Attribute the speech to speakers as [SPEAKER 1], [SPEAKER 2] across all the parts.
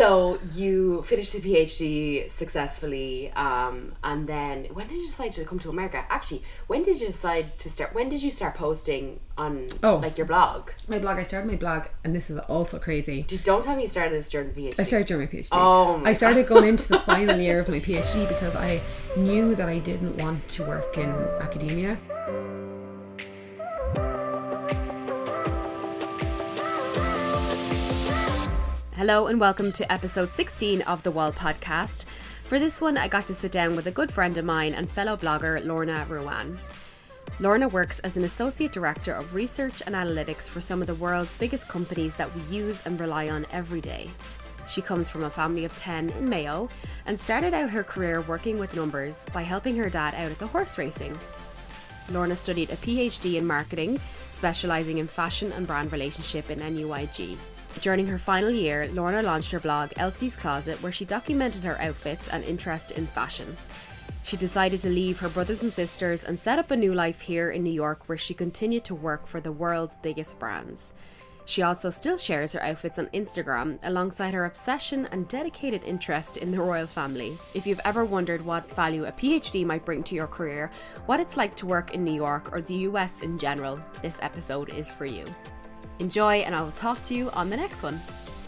[SPEAKER 1] So you finished the PhD successfully, and then when did you decide to come to America? Actually, when did you start posting on like your blog?
[SPEAKER 2] I started my blog, and this is also crazy.
[SPEAKER 1] Just don't tell me you started this during the PhD.
[SPEAKER 2] I started during my PhD.
[SPEAKER 1] Oh my
[SPEAKER 2] I started going into the final year of my PhD because I knew that I didn't want to work in academia.
[SPEAKER 3] Hello and welcome to episode 16 of the Wall podcast. For this one, I got to sit down with a good friend of mine and fellow blogger Lorna Ruan. Lorna works as an associate director of research and analytics for some of the world's biggest companies that we use and rely on every day. She comes from a family of 10 in Mayo and started out her career working with numbers by helping her dad out at the horse racing. Lorna studied a PhD in marketing, specialising in fashion and brand relationship in NUIG. During her final year, Lorna launched her blog Elsie's Closet, where she documented her outfits and interest in fashion. She decided to leave her brothers and sisters and set up a new life here in New York, where she continued to work for the world's biggest brands. She also still shares her outfits on Instagram, alongside her obsession and dedicated interest in the royal family. If you've ever wondered what value a PhD might bring to your career, what it's like to work in New York or the US in general, this episode is for you. Enjoy, and I will talk to you on the next one.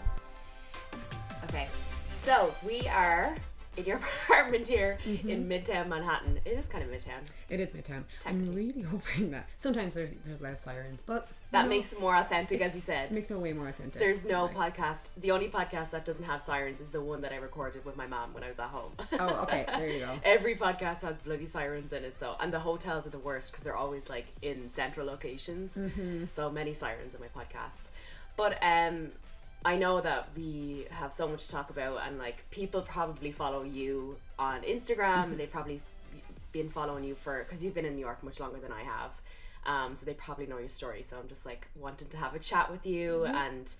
[SPEAKER 1] Okay, so we are in your apartment here in Midtown Manhattan. It is kind of Midtown.
[SPEAKER 2] It is Midtown. I'm really hoping that sometimes there's less sirens, but
[SPEAKER 1] that makes it more authentic, as you said.
[SPEAKER 2] Makes it way more authentic.
[SPEAKER 1] There's no podcast. The only podcast that doesn't have sirens is the one that I recorded with my mom when I was at home.
[SPEAKER 2] Oh, okay. There you go.
[SPEAKER 1] Every podcast has bloody sirens in it. So, and the hotels are the worst because they're always like in central locations. So many sirens in my podcasts. But I know that we have so much to talk about, and like people probably follow you on Instagram, and they've probably been following you because you've been in New York much longer than I have. So they probably know your story. So I'm just like wanting to have a chat with you and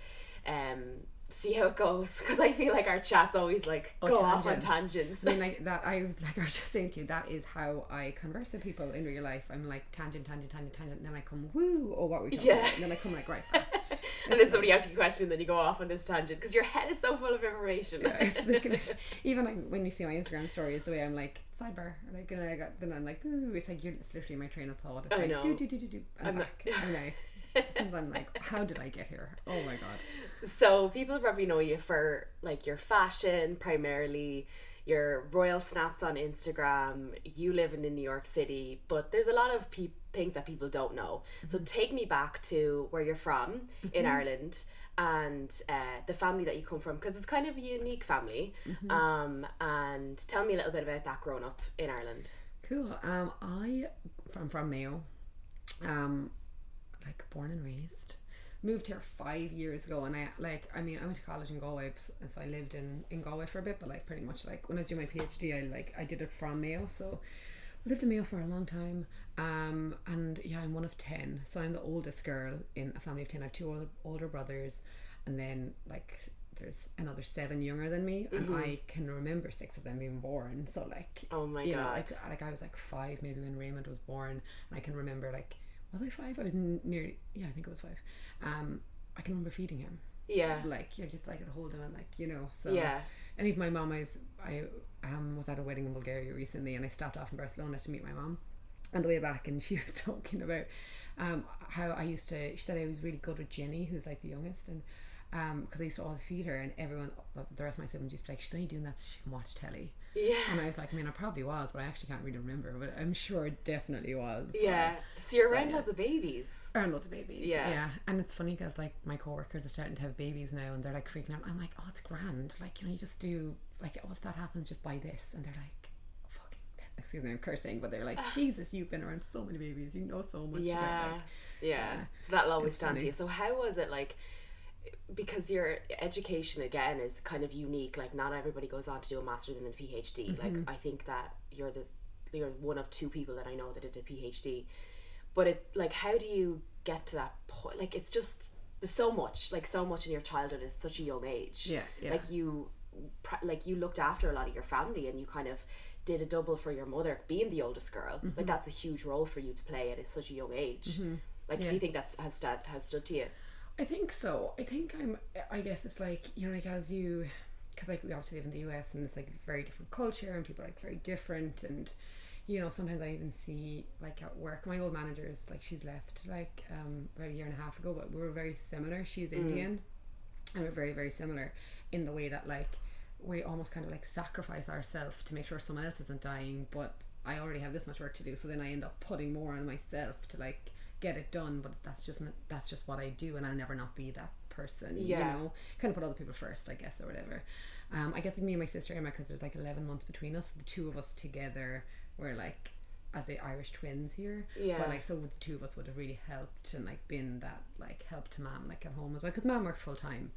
[SPEAKER 1] see how it goes, because I feel like our chats always like go off on tangents.
[SPEAKER 2] I mean, I was just saying to you, that is how I converse with people in real life. I'm like tangent, and then I come woo, or what we talking about, and then I come like right back.
[SPEAKER 1] And then somebody asks you a question, and then you go off on this tangent because your head is so full of information.
[SPEAKER 2] Yeah, even like when you see my Instagram stories, the way I'm like sidebar, or like, and then I'm like, ooh, it's like it's literally my train of thought. It's like do, and back, and I'm like, how did I get here? Oh my god.
[SPEAKER 1] So people probably know you for like your fashion, primarily your royal snaps on Instagram. You live in New York City, but there's a lot of things that people don't know. So take me back to where you're from in Ireland, and the family that you come from, because it's kind of a unique family. And tell me a little bit about that growing up in Ireland.
[SPEAKER 2] Cool. I'm from Mayo, like born and raised. Moved here 5 years ago, and I went to college in Galway, and so I lived in Galway for a bit, but like pretty much like when I was doing my PhD, I did it from Mayo, so I lived in Mayo for a long time. And yeah, I'm one of 10, so I'm the oldest girl in a family of 10. I have two older brothers, and then like there's another 7 younger than me, and I can remember 6 of them being born. So like,
[SPEAKER 1] oh my god,
[SPEAKER 2] like I was like 5 maybe when Raymond was born, and I can remember like, was I 5? I was near. Yeah, I think it was 5. I can remember feeding him.
[SPEAKER 1] Yeah.
[SPEAKER 2] Like you're just like, I'd hold him and like, you know. So
[SPEAKER 1] yeah. And
[SPEAKER 2] even my mom, I was at a wedding in Bulgaria recently, and I stopped off in Barcelona to meet my mom on the way back, and she was talking about how she said I was really good with Jenny, who's like the youngest, and because I used to always feed her, and everyone, the rest of my siblings used to be like, she's only doing that so she can watch telly.
[SPEAKER 1] Yeah.
[SPEAKER 2] And I was like, I mean, I probably was, but I actually can't really remember, but I'm sure it definitely was.
[SPEAKER 1] Yeah. So you're around loads of babies.
[SPEAKER 2] Around loads of babies.
[SPEAKER 1] Yeah.
[SPEAKER 2] And it's funny because like my coworkers are starting to have babies now, and they're like freaking out. I'm like, oh, it's grand. Like, you know, you just do like, oh, if that happens, just buy this. And they're like, fucking, excuse me, I'm cursing, but they're like, Jesus, you've been around so many babies, you know so much.
[SPEAKER 1] Yeah.
[SPEAKER 2] About, like,
[SPEAKER 1] yeah. So that'll always stand to you. So how was it like? Because your education again is kind of unique, like not everybody goes on to do a master's and then a PhD. Like I think that you're one of 2 people that I know that did a PhD, but it like, how do you get to that point? Like it's just, there's so much in your childhood at such a young age. Like you looked after a lot of your family, and you kind of did a double for your mother being the oldest girl. Like that's a huge role for you to play at such a young age. Like do you think that has stood to you?
[SPEAKER 2] I think so. I think I guess it's like, you know, like as you because like we obviously live in the US and it's like a very different culture and people are like very different, and you know, sometimes I even see like at work, my old manager is like, she's left like about a year and a half ago, but we were very similar. She's Indian, and we're very, very similar in the way that like we almost kind of like sacrifice ourselves to make sure someone else isn't dying, but I already have this much work to do, so then I end up putting more on myself to like get it done. But that's just what I do, and I'll never not be that person. You know, kind of put other people first, I guess, or whatever. I guess like me and my sister Emma, because there's like 11 months between us, the two of us together were like as the Irish twins here. But like, so the two of us would have really helped and like been that like help to mom like at home as well, because mom worked full time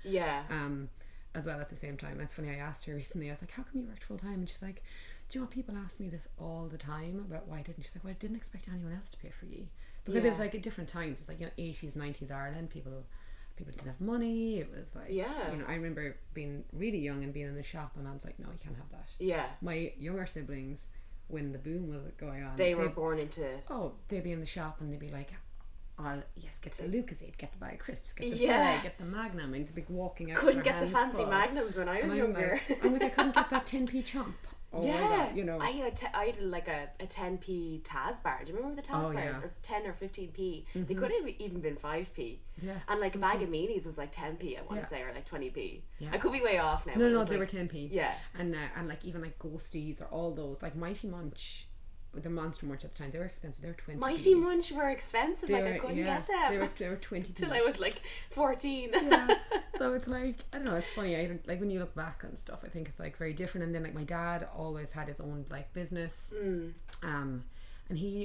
[SPEAKER 2] as well at the same time. It's funny, I asked her recently, I was like, how come you worked full time? And she's like, do you know what, people ask me this all the time about why I didn't. She's like, well, I didn't expect anyone else to pay for you, because it was like at different times. It's like, you know, 80s 90s Ireland, people didn't have money. It was like, you know, I remember being really young and being in the shop, and I was like, no, you can't have that. My younger siblings, when the boom was going on,
[SPEAKER 1] they were born into,
[SPEAKER 2] they'd be in the shop and they'd be like, oh yes, get the Lucozade, get the bag of crisps, get the Sprite, get the Magnum, and they'd be walking out.
[SPEAKER 1] Couldn't get the fancy Magnums when I was younger.
[SPEAKER 2] I'm like, I couldn't get that 10p chomp. Oh my God, you know,
[SPEAKER 1] I had like a 10p Taz bar. Do you remember the Taz bars? Or 10 or 15p. They could have even been 5p. And like a bag of meanies was like 10p, I want to say, or like 20p. I could be way off now.
[SPEAKER 2] No, they were 10p.
[SPEAKER 1] And
[SPEAKER 2] like even like Ghosties or all those, like Mighty Munch, the Monster Munch at the time, they were expensive. They were 20p.
[SPEAKER 1] Mighty Munch were expensive. I couldn't get them.
[SPEAKER 2] They were 20p
[SPEAKER 1] till I was like 14.
[SPEAKER 2] So it's like, I don't know, it's funny. Like when you look back on stuff, I think it's like very different. And then like my dad always had his own like business, and he's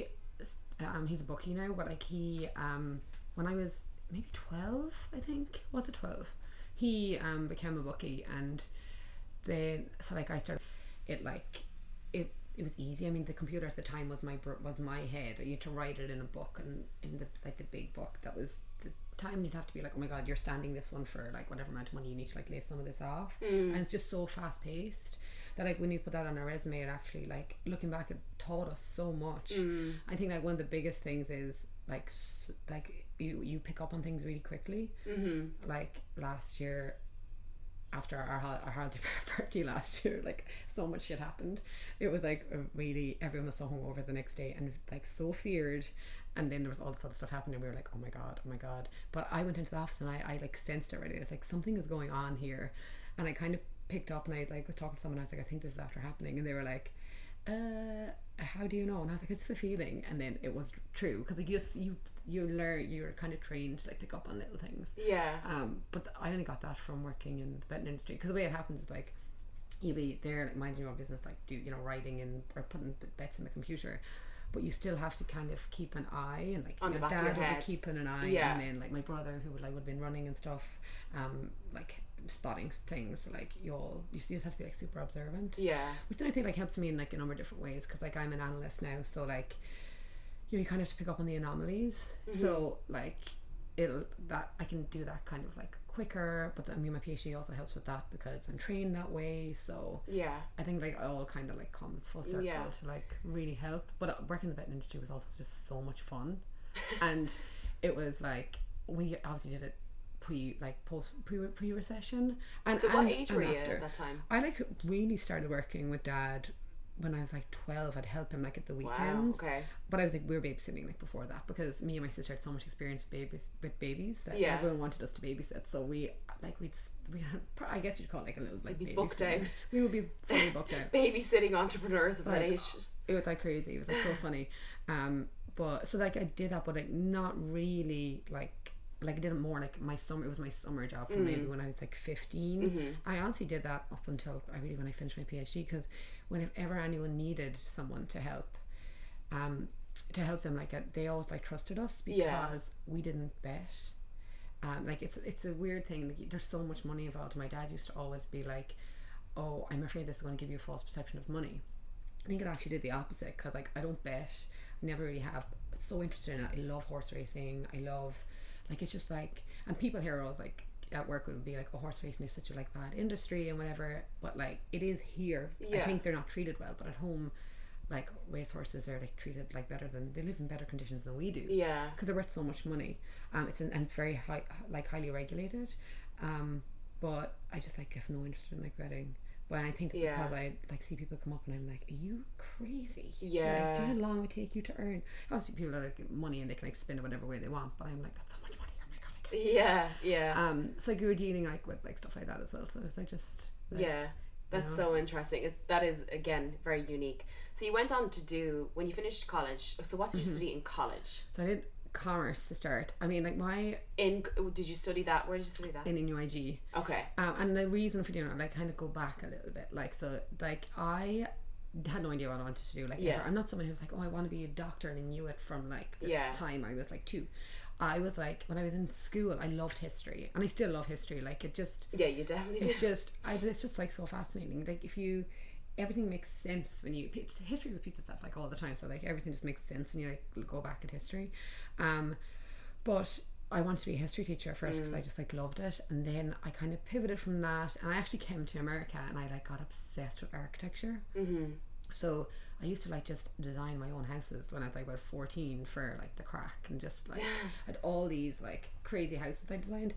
[SPEAKER 2] a bookie now, but like he when I was maybe 12, I think, was it 12, he became a bookie, and then so like I started it like it was easy. I mean, the computer at the time was my head. I used to write it in a book, and in the big book, that was the time you'd have to be like, oh my God, you're standing this one for like whatever amount of money, you need to like lay some of this off. And it's just so fast paced that like when you put that on a resume, it actually, like looking back, it taught us so much. I think like one of the biggest things is like you pick up on things really quickly. Like last year, after our holiday party last year, like so much shit happened. It was like really, everyone was so hungover the next day and like so feared, and then there was all this other stuff happening, and we were like, oh my god. But I went into the office and I like sensed it already. I was like, something is going on here, and I kind of picked up, and I like was talking to someone. I was like, I think this is after happening, and they were like, how do you know? And I was like, it's a feeling. And then it was true, because like you learn, you're kind of trained to like pick up on little things. But I only got that from working in the betting industry, because the way it happens is like you'll be there like minding your own business, like writing and or putting bets in the computer, but you still have to kind of keep an eye, and like
[SPEAKER 1] on the back
[SPEAKER 2] dad
[SPEAKER 1] of your
[SPEAKER 2] would
[SPEAKER 1] head.
[SPEAKER 2] be keeping an eye, and then like my brother, who would have been running and stuff, like spotting things, like you just have to be like super observant, which then I think like helps me in like a number of different ways, because like I'm an analyst now, so like you kind of have to pick up on the anomalies. So like I can do that kind of like quicker, but I mean my PhD also helps with that because I'm trained that way, so I think like it all kind of like comes full circle to like really help. But working in the betting industry was also just so much fun. And it was like, we obviously did it pre-recession, and
[SPEAKER 1] so what age were you at that time?
[SPEAKER 2] I like really started working with dad when I was like 12. I'd help him like at the weekends. But I was like, we were babysitting like before that, because me and my sister had so much experience with babies that everyone wanted us to babysit, so we had, I guess you'd call it like a little like
[SPEAKER 1] be booked out.
[SPEAKER 2] We would be fully booked out.
[SPEAKER 1] Babysitting entrepreneurs at that age.
[SPEAKER 2] It was like crazy. It was like so funny. But so like I did that, but like not really like I did it more like my summer. It was my summer job for maybe when I was like 15. I honestly did that up until when I finished my PhD, because whenever anyone needed someone to help them, like they always like trusted us, because we didn't bet. Like it's a weird thing. Like, there's so much money involved. My dad used to always be like, "Oh, I'm afraid this is going to give you a false perception of money." I think it actually did the opposite, because like I don't bet. I never really have. I'm so interested in it. I love horse racing. I love, like, it's just like, and people here are always like at work would be like, oh, horse racing is such a like bad industry and whatever, but like it is here. I think they're not treated well, but at home, like race horses are like treated like better than, they live in better conditions than we do, because they're worth so much money. It's very high, like highly regulated, but I just like have no interest in like betting. But I think it's because I like see people come up and I'm like, are you crazy?
[SPEAKER 1] Yeah.
[SPEAKER 2] Like, do you know how long it would take you to earn? Obviously people that like money and they can like spend it whatever way they want, but I'm like, that's so much money. Oh my god, I can't.
[SPEAKER 1] Yeah.
[SPEAKER 2] So like we were dealing like with like stuff like that as well. So it's like just like,
[SPEAKER 1] That's so interesting. That is again very unique. So you went on to do, when you finished college, so what did you study in college?
[SPEAKER 2] So I did commerce to start. I mean, like
[SPEAKER 1] did you study that? Where did you study that?
[SPEAKER 2] in UIG.
[SPEAKER 1] Okay.
[SPEAKER 2] And the reason for doing it, like, kind of go back a little bit, like, so like I had no idea what I wanted to do. Like, ever. I'm not someone who's like, oh, I want to be a doctor, and I knew it from like this time I was like 2. I was like, when I was in school, I loved history, and I still love history. Like, it just
[SPEAKER 1] you definitely do.
[SPEAKER 2] It's just like so fascinating. Like, everything makes sense when you history repeats itself like all the time, so like everything just makes sense when you like go back at history. But I wanted to be a history teacher at first because I just like loved it, and then I kind of pivoted from that, and I actually came to America and I like got obsessed with architecture. So I used to like just design my own houses when I was like about 14 for like the crack, and just like had all these like crazy houses I designed.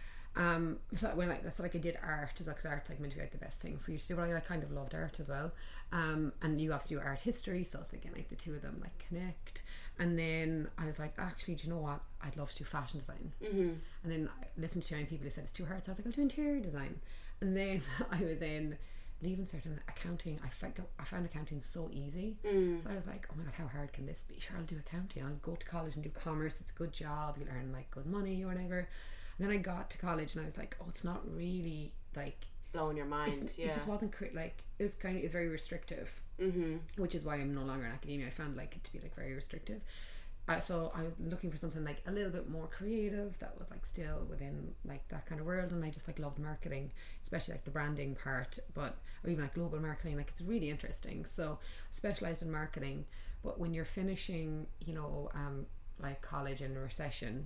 [SPEAKER 2] So when that's like I did art as well, because art's like meant to be like the best thing for you to do, but I like kind of loved art as well. And you obviously do art history, so it's again like the two of them like connect. And then I was like, actually, do you know what, I'd love to do fashion design. And then I listened to young people who said it's too hard, so I was like, I'll do interior design. And then I was in leaving certain accounting. I found accounting so easy, so I was like, oh my god, how hard can this be? Sure, I'll do accounting. I'll go to college and do commerce. It's a good job, you'll earn like good money or whatever. And then I got to college and I was like, oh, it's not really like
[SPEAKER 1] blowing your mind.
[SPEAKER 2] It just wasn't like it was very restrictive, which is why I'm no longer in academia. I found like it to be like very restrictive. So I was looking for something like a little bit more creative that was like still within like that kind of world, and I just like loved marketing, especially like the branding part, or even like global marketing. Like, it's really interesting. So specialized in marketing, but when you're finishing, like college in a recession,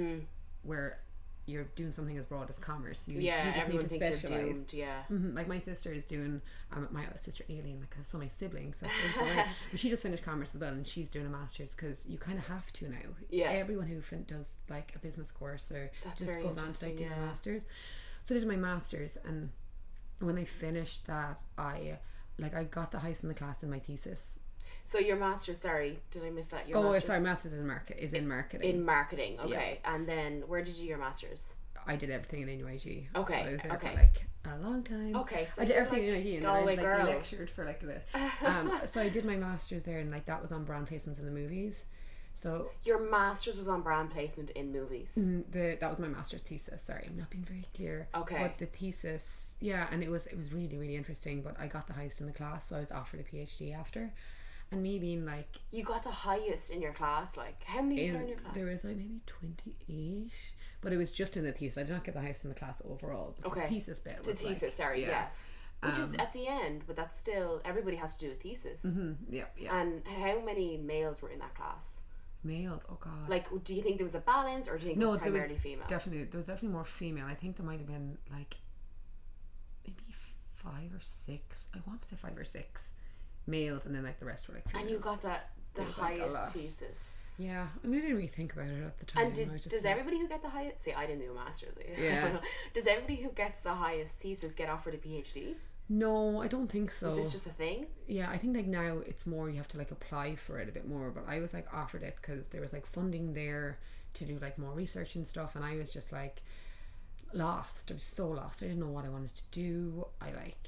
[SPEAKER 2] where you're doing something as broad as commerce, you just need to specialize. Like my sister is doing my sister Aileen, like, I have so many siblings, so but she just finished commerce as well, and she's doing a master's because you kind of have to now. Everyone who does like a business course or just goes on to like do a master's. So I did my master's, and when I finished that, I got the highest in the class in my thesis.
[SPEAKER 1] So your master's, sorry, did I miss that?
[SPEAKER 2] Master's in marketing.
[SPEAKER 1] In marketing, okay. Yeah. And then where did you do your master's?
[SPEAKER 2] I did everything in NUIG.
[SPEAKER 1] Okay.
[SPEAKER 2] So I was there for like a long time.
[SPEAKER 1] Okay, so
[SPEAKER 2] I did everything in NUIG, and then I like lectured for like a bit. So I did my master's there, and like that was on brand placements in the movies. So
[SPEAKER 1] your master's was on brand placement in movies.
[SPEAKER 2] That was my master's thesis. Sorry, I'm not being very clear.
[SPEAKER 1] Okay.
[SPEAKER 2] But the thesis, and it was really, really interesting. But I got the highest in the class, so I was offered a PhD after. And me being like,
[SPEAKER 1] you got the highest in your class. Like, how many people in your class?
[SPEAKER 2] There was like maybe 28, but it was just in the thesis. I did not get the highest in the class overall. But the thesis bit.
[SPEAKER 1] The thesis, yes. Which is at the end, but that's still, everybody has to do a thesis.
[SPEAKER 2] Yeah.
[SPEAKER 1] And how many males were in that class?
[SPEAKER 2] Males, oh god.
[SPEAKER 1] Like, do you think there was a balance, or do you think it was primarily female?
[SPEAKER 2] There was definitely more female. I think there might have been like maybe 5 or 6. I want to say 5 or 6 males, and then like the rest were like females.
[SPEAKER 1] And you got the highest thesis.
[SPEAKER 2] Yeah, I mean, I didn't really think about it at the time.
[SPEAKER 1] And does everybody who get the highest, see, I didn't do a master's. Yeah. Does everybody who gets the highest thesis get offered a PhD?
[SPEAKER 2] No, I don't think so.
[SPEAKER 1] Is this just a thing?
[SPEAKER 2] Yeah, I think like now it's more, you have to like apply for it a bit more, but I was like offered it because there was like funding there to do like more research and stuff, and I was just like lost. I was so lost. I didn't know what I wanted to do. I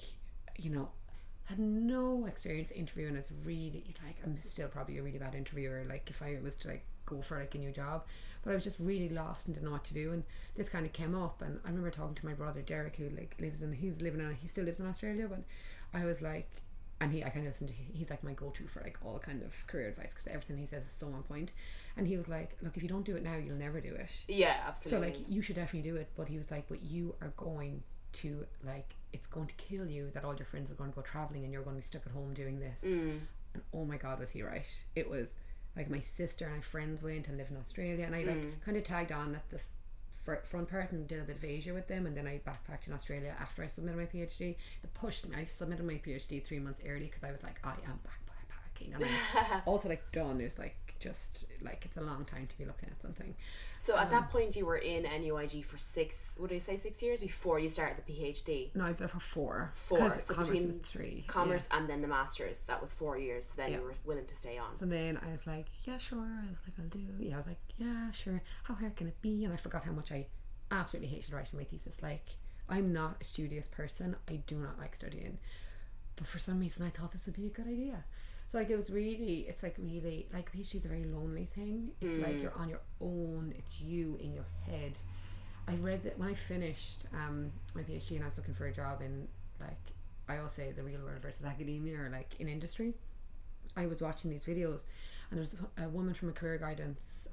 [SPEAKER 2] had no experience interviewing. As really like, I'm still probably a really bad interviewer, like if I was to like go for like a new job, but I was just really lost and didn't know what to do. And this kind of came up, and I remember talking to my brother Derek, who like he still lives in Australia, but I was like, and I kind of listened to, he's like my go-to for like all kind of career advice, because everything he says is so on point. And he was like, look, if you don't do it now, you'll never do it.
[SPEAKER 1] Yeah, absolutely.
[SPEAKER 2] So like, you should definitely do it. But he was like, but you are going to like, it's going to kill you that all your friends are going to go traveling and you're going to be stuck at home doing this. And oh my god, was he right. It was like, my sister and my friends went and lived in Australia, and I like kind of tagged on at the front part and did a bit of Asia with them, and then I backpacked in Australia after I submitted my PhD. They pushed me. I submitted my PhD 3 months early because I was like, I am backpacking. working. And I'm also like done is like just like it's a long time to be looking at something.
[SPEAKER 1] So at that point you were in NUIG for 6 years before you started the PhD?
[SPEAKER 2] No, I was there for 4.
[SPEAKER 1] So
[SPEAKER 2] commerce
[SPEAKER 1] between
[SPEAKER 2] was 3.
[SPEAKER 1] commerce and then the masters, that was 4 years. So then you were willing to stay on.
[SPEAKER 2] So then I was like, yeah, sure. I was like, I'll do. Yeah, I was like, yeah, sure. How hard can it be? And I forgot how much I absolutely hated writing my thesis. Like, I'm not a studious person. I do not like studying. But for some reason I thought this would be a good idea. So like it's like PhD is a very lonely thing. It's like you're on your own. It's you in your head. I read that when I finished my PhD and I was looking for a job in, like, I always say the real world versus academia, or like in industry. I was watching these videos and there was a woman from a career guidance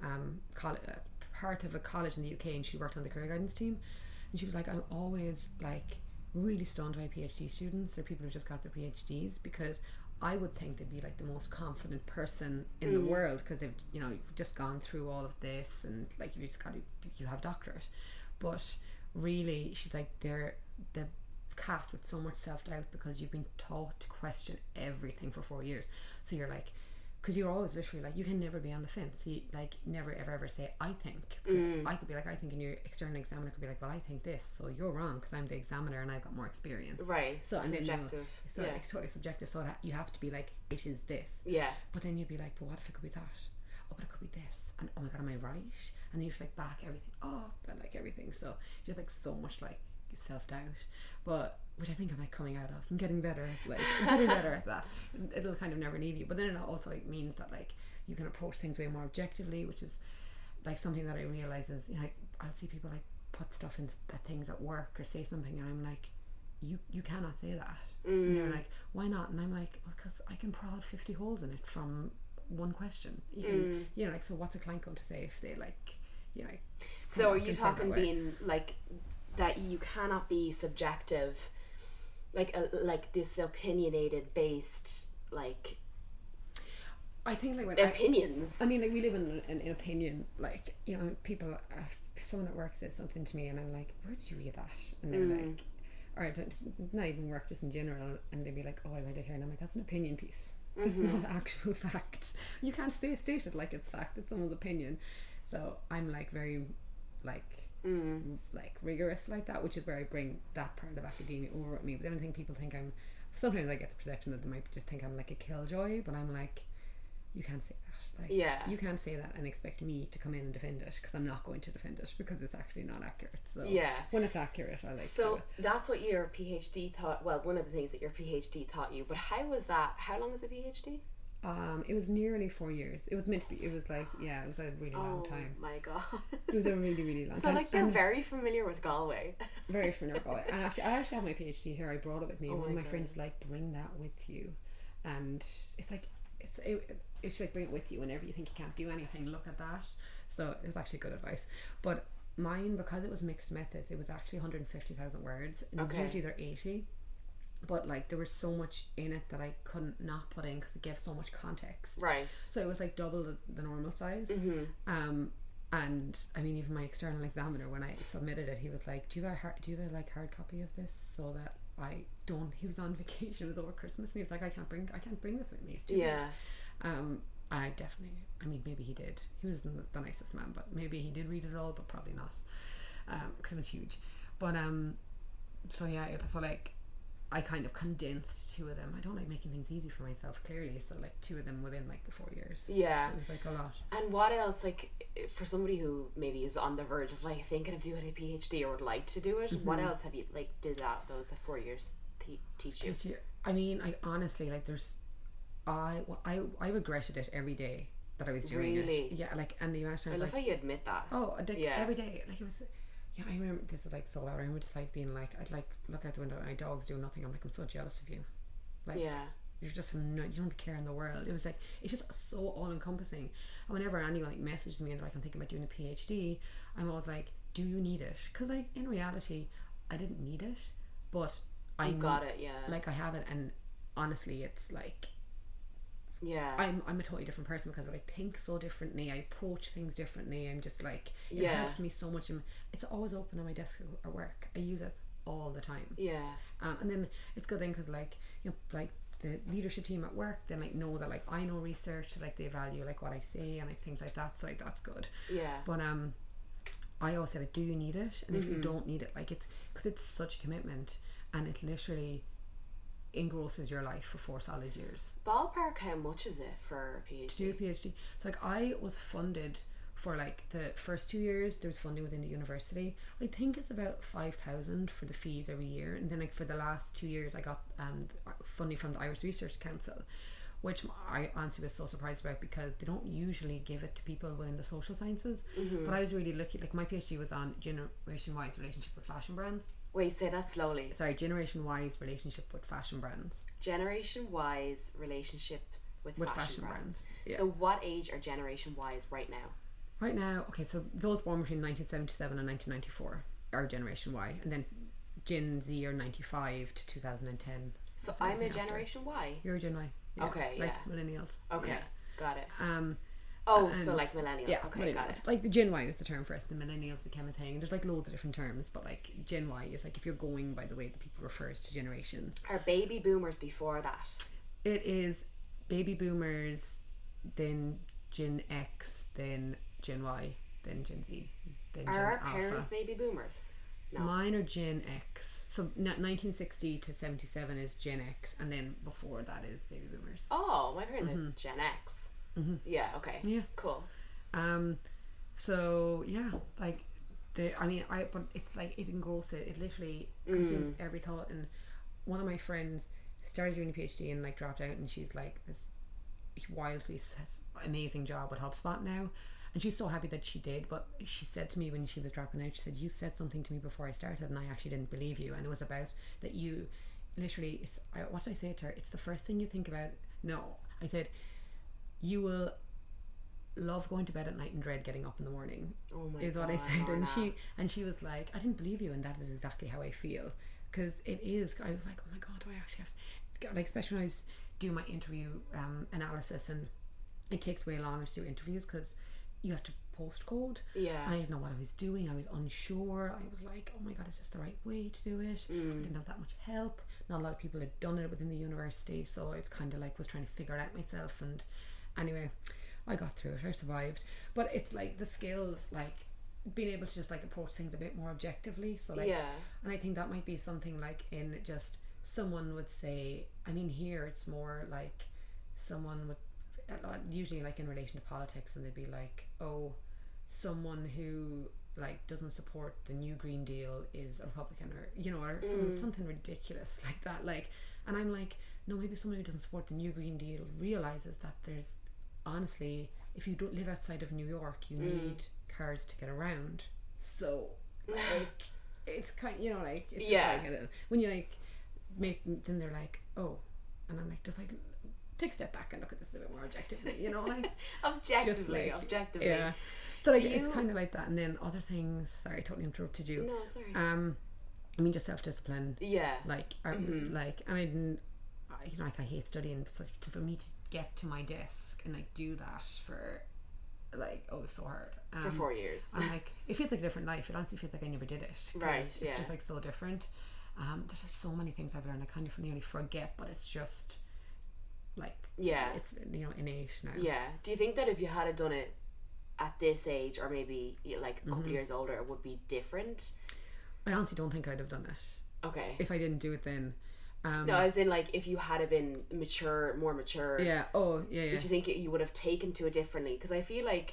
[SPEAKER 2] part of a college in the UK, and she worked on the career guidance team, and she was like, I'm always like really stunned by PhD students or people who just got their PhDs, because I would think they'd be like the most confident person in the world, because they've, you know, you've just gone through all of this and like you have doctorate. But really, she's like, they're cast with so much self-doubt because you've been taught to question everything for 4 years. So you're like, because you're always literally like, you can never be on the fence. You like never ever say I think, because I could be like I think, and your external examiner could be like, well, I think this, so you're wrong because I'm the examiner and I've got more experience.
[SPEAKER 1] Right.
[SPEAKER 2] So
[SPEAKER 1] subjective.
[SPEAKER 2] So it's totally subjective. So you have to be like, it is this.
[SPEAKER 1] Yeah.
[SPEAKER 2] But then you'd be like, but what if it could be that? Oh, but it could be this. And oh my god, am I right? And then you just like back everything up and like everything. So just like so much like self-doubt, but which I think I'm like coming out of. I'm getting better at that. It'll kind of never leave you, but then it also like means that like you can approach things way more objectively, which is like something that I realize is, you know, like, I'll see people like put stuff in things at work or say something and I'm like, you cannot say that. And they're like, why not? And I'm like, well, because I can prod 50 holes in it from one question. You can, you know, like, so what's a client going to say if they like, you know,
[SPEAKER 1] so are you talking being like that you cannot be subjective, like this opinionated based, like,
[SPEAKER 2] I think like when
[SPEAKER 1] opinions.
[SPEAKER 2] I mean, like, we live in an opinion, like, you know, people, someone at work says something to me and I'm like, where did you read that? And they're like, or not even work, just in general, and they'd be like, oh, I read it here, and I'm like, that's an opinion piece. That's not actual fact. You can't state it like it's fact. It's someone's opinion. So I'm like very like rigorous like that, which is where I bring that part of academia over at me. But then I think people think sometimes I get the perception that they might just think I'm like a killjoy, but I'm like, you can't say that. Like, you can't say that and expect me to come in and defend it, because I'm not going to defend it because it's actually not accurate. So when it's accurate, I like
[SPEAKER 1] so that's what your PhD taught. Well, one of the things that your PhD taught you. But how was that? How long was the PhD?
[SPEAKER 2] It was nearly 4 years. It was meant to be. It was like, it was a really long time.
[SPEAKER 1] Oh my god!
[SPEAKER 2] It was a really, really long time.
[SPEAKER 1] So like, you're very familiar with Galway.
[SPEAKER 2] Very familiar with Galway. And actually, I have my PhD here. I brought it with me. One of my friends like, bring that with you, and it's like it's like, bring it with you whenever you think you can't do anything. Look at that. So it was actually good advice. But mine, because it was mixed methods, it was actually 150,000 words. And usually they're 80. But like, there was so much in it that I couldn't not put in because it gave so much context. Right. So it was like double the normal size. And I mean, even my external examiner, when I submitted it, he was like, do you have a like hard copy of this, so that I don't. He was on vacation. It was over Christmas, and he was like, I can't bring this with me. It's too big. I definitely. I mean, maybe he did. He was the nicest man, but maybe he did read it all, but probably not, because it was huge. But so yeah, it was like, I kind of condensed 2 of them. I don't like making things easy for myself, clearly, so like 2 of them within like the 4 years. Yeah. So it was like a lot.
[SPEAKER 1] And what else, like, for somebody who maybe is on the verge of like thinking of doing a PhD or would like to do it, what else have you like those 4 years teach you?
[SPEAKER 2] I mean, I honestly, like, I regretted it every day that I was doing it. Yeah, like, and the amount of times
[SPEAKER 1] I love how you admit that.
[SPEAKER 2] Oh, every day, like, it was. Yeah, I remember, this is like so loud. I remember just like being like, I'd like look out the window and my dog's doing nothing. I'm like, I'm so jealous of you. Like, you're just you don't care in the world. It was like, it's just so all encompassing. And whenever anyone like messages me and they're like, I'm thinking about doing a PhD, I'm always like, do you need it? Because like, in reality, I didn't need it, but I
[SPEAKER 1] got it. Yeah,
[SPEAKER 2] like, I have it, and honestly, it's like, I'm a totally different person because I think so differently. I approach things differently. I'm just like, it helps me so much. And it's always open on my desk at work. I use it all the time. And then it's good then because, like, you know, like the leadership team at work, they might know that like I know research, like they value like what I say and like things like that, so like that's good. But I always say like, do you need it? And if you don't need it, like it's because it's such a commitment and it literally engrosses your life for 4 solid years.
[SPEAKER 1] Ballpark, how much is it for a PhD?
[SPEAKER 2] To do a PhD, so like I was funded for like the first 2 years. There was funding within the university. I think it's about 5,000 for the fees every year, and then like for the last 2 years I got funding from the Irish Research Council, which I honestly was so surprised about because they don't usually give it to people within the social sciences. But I was really lucky. Like my PhD was on Generation Y's relationship with fashion brands.
[SPEAKER 1] Wait, say that slowly.
[SPEAKER 2] Sorry, Generation Y's relationship with fashion brands.
[SPEAKER 1] Generation Y's relationship with fashion brands.
[SPEAKER 2] Yeah.
[SPEAKER 1] So what age are Generation Y's right now?
[SPEAKER 2] Right now, okay, so those born between 1977 and 1994 are Generation Y, and then Gen Z are 95 to 2010.
[SPEAKER 1] So I'm a Generation Y.
[SPEAKER 2] You're a Gen Y. Yeah.
[SPEAKER 1] Okay,
[SPEAKER 2] like
[SPEAKER 1] yeah.
[SPEAKER 2] millennials.
[SPEAKER 1] Okay,
[SPEAKER 2] Yeah.
[SPEAKER 1] got it.
[SPEAKER 2] And
[SPEAKER 1] so like millennials.
[SPEAKER 2] Yeah,
[SPEAKER 1] Okay,
[SPEAKER 2] millennials.
[SPEAKER 1] got it.
[SPEAKER 2] Like the Gen Y was the term first, the millennials became a thing. There's like loads of different terms, but like Gen Y is like if you're going by the way that people refer to generations.
[SPEAKER 1] Are baby boomers before that?
[SPEAKER 2] It is baby boomers, then Gen X, then Gen Y, then Gen Z, then Gen
[SPEAKER 1] Are our
[SPEAKER 2] Alpha.
[SPEAKER 1] parents baby boomers? No.
[SPEAKER 2] Mine are Gen X. So 1960 to 77 is Gen X, and then before that is baby boomers.
[SPEAKER 1] Oh, my parents are Gen X. Yeah, okay.
[SPEAKER 2] Yeah.
[SPEAKER 1] Cool.
[SPEAKER 2] So yeah, like but it's like it engrosses it. It literally consumes every thought. And one of my friends started doing a PhD and like dropped out, and she's like this wildly amazing job with HubSpot now. And she's so happy that she did, but she said to me when she was dropping out, she said, you said something to me before I started and I actually didn't believe you. And it was about that you literally, what did I say to her? It's the first thing you think about. No, I said, you will love going to bed at night and dread getting up in the morning.
[SPEAKER 1] Oh my
[SPEAKER 2] is
[SPEAKER 1] God,
[SPEAKER 2] what I said.
[SPEAKER 1] Lorna.
[SPEAKER 2] And she was like, I didn't believe you, and that is exactly how I feel. Because it is, I was like, oh my God, do I actually have to, like, especially when I was doing my interview analysis, and it takes way longer to do interviews because you have to post code.
[SPEAKER 1] Yeah.
[SPEAKER 2] And I didn't know what I was doing. I was unsure. I was like, oh my God, is this the right way to do it? I didn't have that much help. Not a lot of people had done it within the university, so it's kind of like was trying to figure it out myself. And anyway, I got through it. I survived. But it's like the skills, like being able to just like approach things a bit more objectively. So like,
[SPEAKER 1] yeah.
[SPEAKER 2] And I think that might be something like in just someone would say, I mean, here it's more like someone would usually like in relation to politics, and they'd be like, oh, someone who like doesn't support the new Green Deal is a Republican, or you know, or something ridiculous like that. Like, and I'm like, no, maybe someone who doesn't support the new Green Deal realizes that there's honestly, if you don't live outside of New York, you need cars to get around. So like it's kind, you know, like it's just like when you like make, then they're like, oh, and I'm like, just like take a step back and look at this a bit more objectively, you know, like
[SPEAKER 1] objectively.
[SPEAKER 2] Yeah. So like it's kind of like that. And then other things, sorry, I totally interrupted you.
[SPEAKER 1] No, sorry.
[SPEAKER 2] I mean, just self-discipline.
[SPEAKER 1] Yeah.
[SPEAKER 2] Like, like, and I didn't, you know, like I hate studying, so for me to get to my desk and like do that for like, oh, it was so hard.
[SPEAKER 1] For 4 years.
[SPEAKER 2] I'm like, it feels like a different life. It honestly feels like I never did it.
[SPEAKER 1] Right.
[SPEAKER 2] It's just like so different. There's like so many things I've learned. I kind of nearly forget, but it's just like, it's, you know, innate now.
[SPEAKER 1] Yeah. Do you think that if you had done it at this age, or maybe like a couple of years older, it would be different?
[SPEAKER 2] I honestly don't think I'd have done it.
[SPEAKER 1] Okay.
[SPEAKER 2] If I didn't do it then.
[SPEAKER 1] No, as in like if you had been more mature.
[SPEAKER 2] Yeah. Oh, yeah.
[SPEAKER 1] Did you think you would have taken to it differently? Because I feel like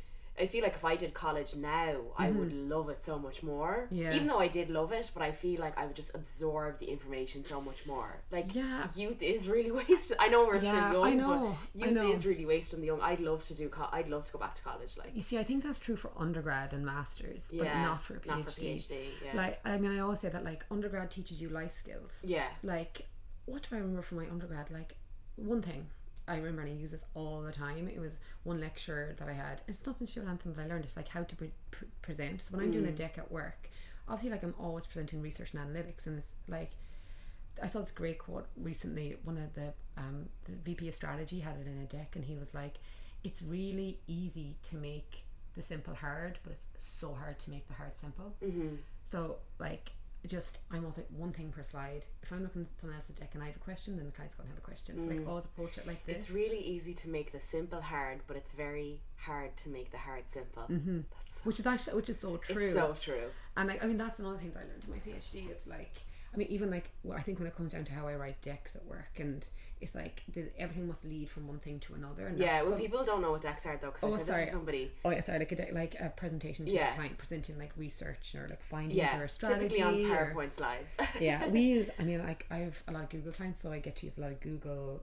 [SPEAKER 1] if I did college now, I would love it so much more.
[SPEAKER 2] Yeah.
[SPEAKER 1] Even though I did love it, but I feel like I would just absorb the information so much more. Like, youth is really wasted. I know we're still young,
[SPEAKER 2] I know.
[SPEAKER 1] but youth is really wasted on the young. I'd love to go back to college. Like,
[SPEAKER 2] you see, I think that's true for undergrad and masters, but not for PhD.
[SPEAKER 1] Not for PhD. Yeah.
[SPEAKER 2] Like, I mean, I always say that like undergrad teaches you life skills.
[SPEAKER 1] Yeah.
[SPEAKER 2] Like, what do I remember from my undergrad? Like, one thing I remember, and I use this all the time, it was one lecture that I had. It's nothing to do with anything that I learned. It's like how to present. So when I'm doing a deck at work, obviously like I'm always presenting research and analytics, and it's like, I saw this great quote recently. One of the VP of strategy had it in a deck, and he was like, it's really easy to make the simple hard, but it's so hard to make the hard simple. So like I'm always like one thing per slide. If I'm looking at someone else's deck and I have a question, then the client's going to have a question. So like always approach it like this.
[SPEAKER 1] It's really easy to make the simple hard, but it's very hard to make the hard simple.
[SPEAKER 2] Which is so true.
[SPEAKER 1] It's so true.
[SPEAKER 2] And I mean that's another thing that I learned in my PhD. It's like, I mean, even like, I think when it comes down to how I write decks at work, and it's like everything must lead from one thing to another. And
[SPEAKER 1] yeah, well, people don't know what decks are though, because I said this to somebody.
[SPEAKER 2] Oh yeah, sorry, like a presentation to a client, presenting like research or like findings or a strategy.
[SPEAKER 1] Typically on PowerPoint slides.
[SPEAKER 2] Yeah, we use. I mean, like I have a lot of Google clients, so I get to use a lot of Google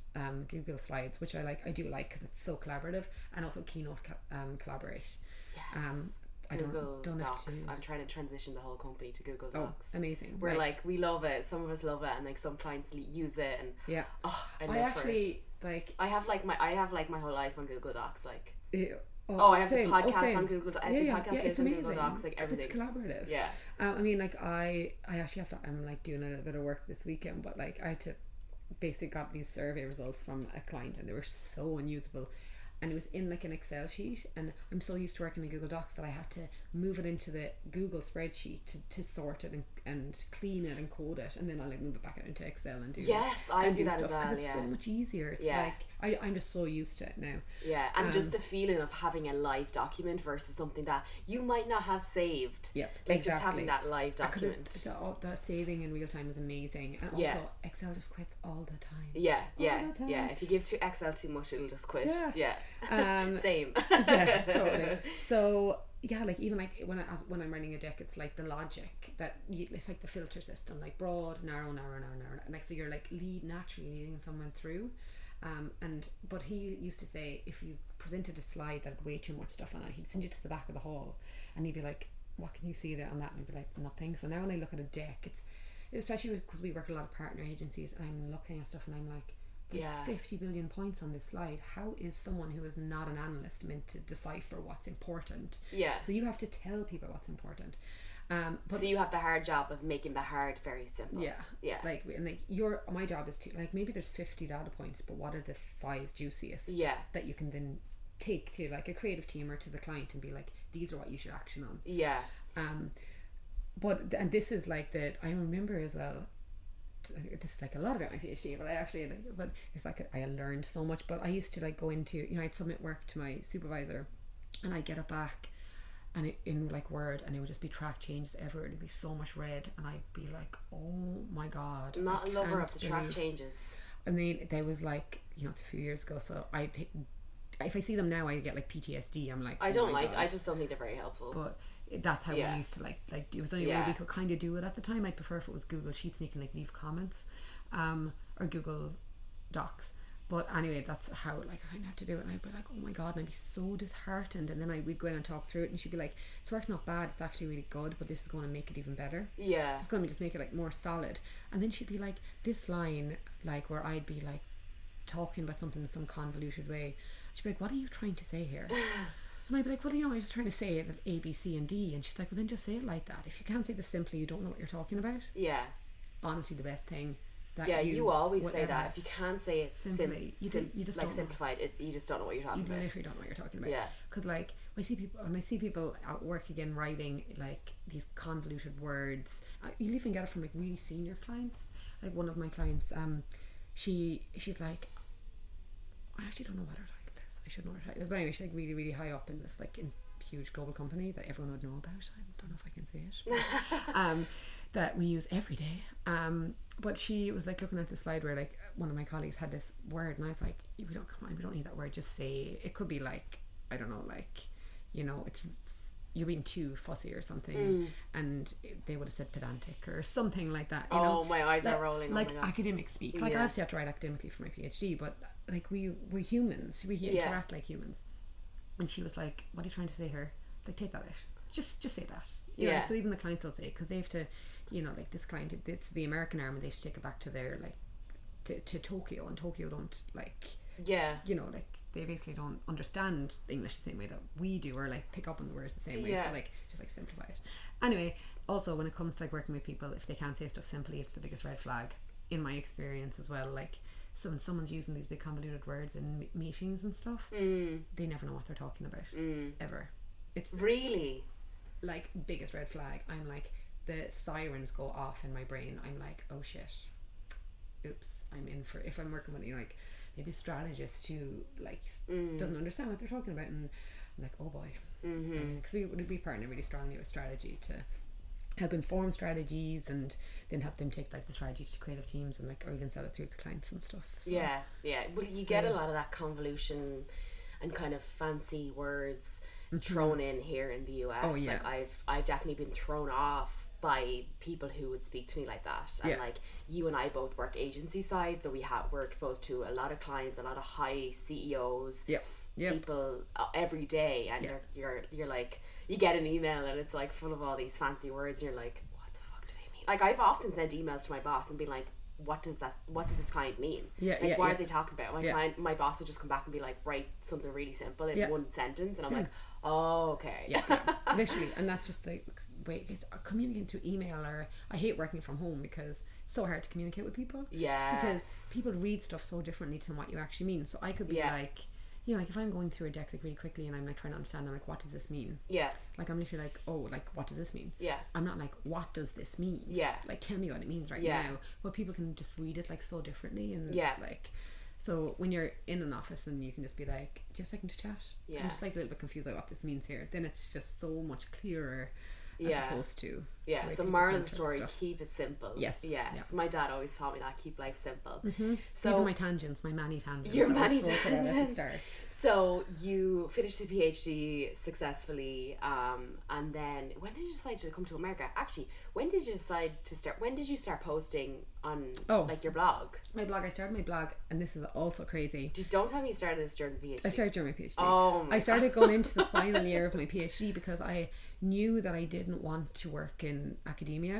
[SPEAKER 2] slides, which I do like because it's so collaborative, and also Keynote collaborate.
[SPEAKER 1] Yes. Google Docs. I'm trying to transition the whole company to Google Docs.
[SPEAKER 2] Oh, amazing.
[SPEAKER 1] We're like we love it. Some of us love it, and like some clients use it. And I actually
[SPEAKER 2] like.
[SPEAKER 1] I have like my whole life on Google Docs. Like
[SPEAKER 2] I
[SPEAKER 1] have the podcast on Google Docs.
[SPEAKER 2] The
[SPEAKER 1] podcast
[SPEAKER 2] it's
[SPEAKER 1] on
[SPEAKER 2] amazing.
[SPEAKER 1] Google Docs. Like everything.
[SPEAKER 2] It's collaborative.
[SPEAKER 1] Yeah.
[SPEAKER 2] I mean, like I actually have to. I'm like doing a little bit of work this weekend, but like I had to basically got these survey results from a client, and they were so unusable. And it was in like an Excel sheet, and I'm so used to working in Google Docs that I had to move it into the Google spreadsheet to sort it and clean it and code it, and then I'll like move it back out into Excel and do
[SPEAKER 1] I do that
[SPEAKER 2] stuff,
[SPEAKER 1] as well.
[SPEAKER 2] It's so much easier. It's like I'm just so used to it now.
[SPEAKER 1] Yeah, and just the feeling of having a live document versus something that you might not have saved.
[SPEAKER 2] Yep,
[SPEAKER 1] like just having that live document.
[SPEAKER 2] The saving in real time is amazing, and also Excel just quits all the time.
[SPEAKER 1] Yeah. If you give to Excel too much, it'll just quit. Yeah. Same.
[SPEAKER 2] Yeah, totally. So yeah, like even like when I'm writing a deck, it's like the logic that it's like the filter system, like broad, narrow, like so you're like naturally leading someone through. But he used to say if you presented a slide that had way too much stuff on it, he'd send you to the back of the hall, and he'd be like, "What can you see there on that?" And I'd be like, "Nothing." So now when I look at a deck, it's especially because we work with a lot of partner agencies, and I'm looking at stuff and I'm like, there's 50 billion points on this slide. How is someone who is not an analyst meant to decipher what's important? Yeah. So you have to tell people what's important.
[SPEAKER 1] But so you have the hard job of making the hard very simple.
[SPEAKER 2] Yeah. Like my job is to like maybe there's 50 data points, but what are the 5 juiciest that you can then take to like a creative team or to the client and be like, these are what you should action on. Yeah. And this is like I remember as well. This is like a lot about my PhD, but it's like I learned so much. But I used to like go into, I'd submit work to my supervisor, and I'd get it back, and in like Word, and it would just be track changes everywhere. It'd be so much red, and I'd be like, oh my god,
[SPEAKER 1] not a lover of the track changes.
[SPEAKER 2] And then there was like, it's a few years ago, so if I see them now, I get like PTSD. I'm like,
[SPEAKER 1] I just don't think they're very helpful.
[SPEAKER 2] But that's how we used to like do. It was the only way we could kind of do it at the time. I'd prefer if it was Google Sheets and you can like leave comments, or Google Docs. But anyway, that's how like I had to do it, and I'd be like, oh my god, and I'd be so disheartened. And then we'd go in and talk through it, and she'd be like, it's work's not bad, it's actually really good, but this is going to make it even better. Yeah, it's going to just make it like more solid. And then she'd be like, this line, like where I'd be like talking about something in some convoluted way, she'd be like, what are you trying to say here? And I'd be like, well, I was just trying to say that A, B, C, and D. And she's like, well, then just say it like that. If you can't say this simply, you don't know what you're talking about. Yeah. Honestly, the best thing.
[SPEAKER 1] You always say that. If you can't say it simply, you just like simplified, you just don't know what you're talking about.
[SPEAKER 2] You literally don't know what you're talking about. Yeah. Because like, I see people at work again writing like these convoluted words. You'll even get it from like really senior clients. Like one of my clients, she's like, I actually don't know what her title is. I should know her title. But anyway, she's like really, really high up in this like huge global company that everyone would know about. I don't know if I can say it. That we use every day. But she was like looking at the slide where like one of my colleagues had this word, and I was like, we don't need that word. Just say it could be like, I don't know, like, it's you're being too fussy or something, and they would have said pedantic or something like that.
[SPEAKER 1] My eyes are rolling.
[SPEAKER 2] Like academic speak. Like I obviously have to write academically for my PhD, but like we're humans. We interact like humans. And she was like, "What are you trying to say here? Like take that out. Just say that." You know, so even the clients will say it because they have to. Like this client, it's the American arm, and they have to take it back to their like to Tokyo, and Tokyo don't like like they basically don't understand English the same way that we do, or like pick up on the words the same way. So like just like simplify it. Anyway, also when it comes to like working with people, if they can't say stuff simply, it's the biggest red flag in my experience as well. Like when someone's using these big convoluted words in meetings and stuff, they never know what they're talking about ever. It's
[SPEAKER 1] really
[SPEAKER 2] like biggest red flag. I'm like, the sirens go off in my brain, I'm like, oh shit, oops, I'm in for, if I'm working with, you know, like maybe a strategist who like doesn't understand what they're talking about, and I'm like, oh boy. Because we partner really strongly with strategy to help inform strategies and then help them take like the strategy to creative teams and like, or even sell it through to clients and stuff. So,
[SPEAKER 1] well, you get a lot of that convolution and kind of fancy words thrown in here in the US.
[SPEAKER 2] Oh, yeah.
[SPEAKER 1] Like I've definitely been thrown off by people who would speak to me like that, and like you and I both work agency side, so we're exposed to a lot of clients, a lot of high CEOs, people every day, and you're like, you get an email and it's like full of all these fancy words, and you're like, what the fuck do they mean? Like I've often sent emails to my boss and been like, what does this client mean? What are they talking about? My boss would just come back and be like, write something really simple in one sentence, and I'm like, oh, okay.
[SPEAKER 2] Literally. And that's just the way it's communicating through email. Or I hate working from home because it's so hard to communicate with people. Because people read stuff so differently to what you actually mean. So I could be like, you know, like if I'm going through a deck like really quickly and I'm like trying to understand, I'm like, what does this mean? Like I'm literally like, oh, like what does this mean? I'm not like, what does this mean? Like tell me what it means right now. But people can just read it like so differently, and like, so when you're in an office and you can just be like, just a second to chat, I'm just like a little bit confused about what this means here, then it's just so much clearer as opposed to
[SPEAKER 1] so moral of the story, keep it simple.
[SPEAKER 2] Yes.
[SPEAKER 1] My dad always taught me that, keep life simple.
[SPEAKER 2] So these are my tangents, my many tangents.
[SPEAKER 1] Your many tangents. So you finished the PhD successfully, and then when did you decide to come to America? Actually, when did you start posting on like your blog?
[SPEAKER 2] I started my blog, and this is also crazy.
[SPEAKER 1] Just don't tell me you started this during the PhD.
[SPEAKER 2] I started during my PhD.
[SPEAKER 1] I
[SPEAKER 2] started going into the final year of my PhD because knew that I didn't want to work in academia.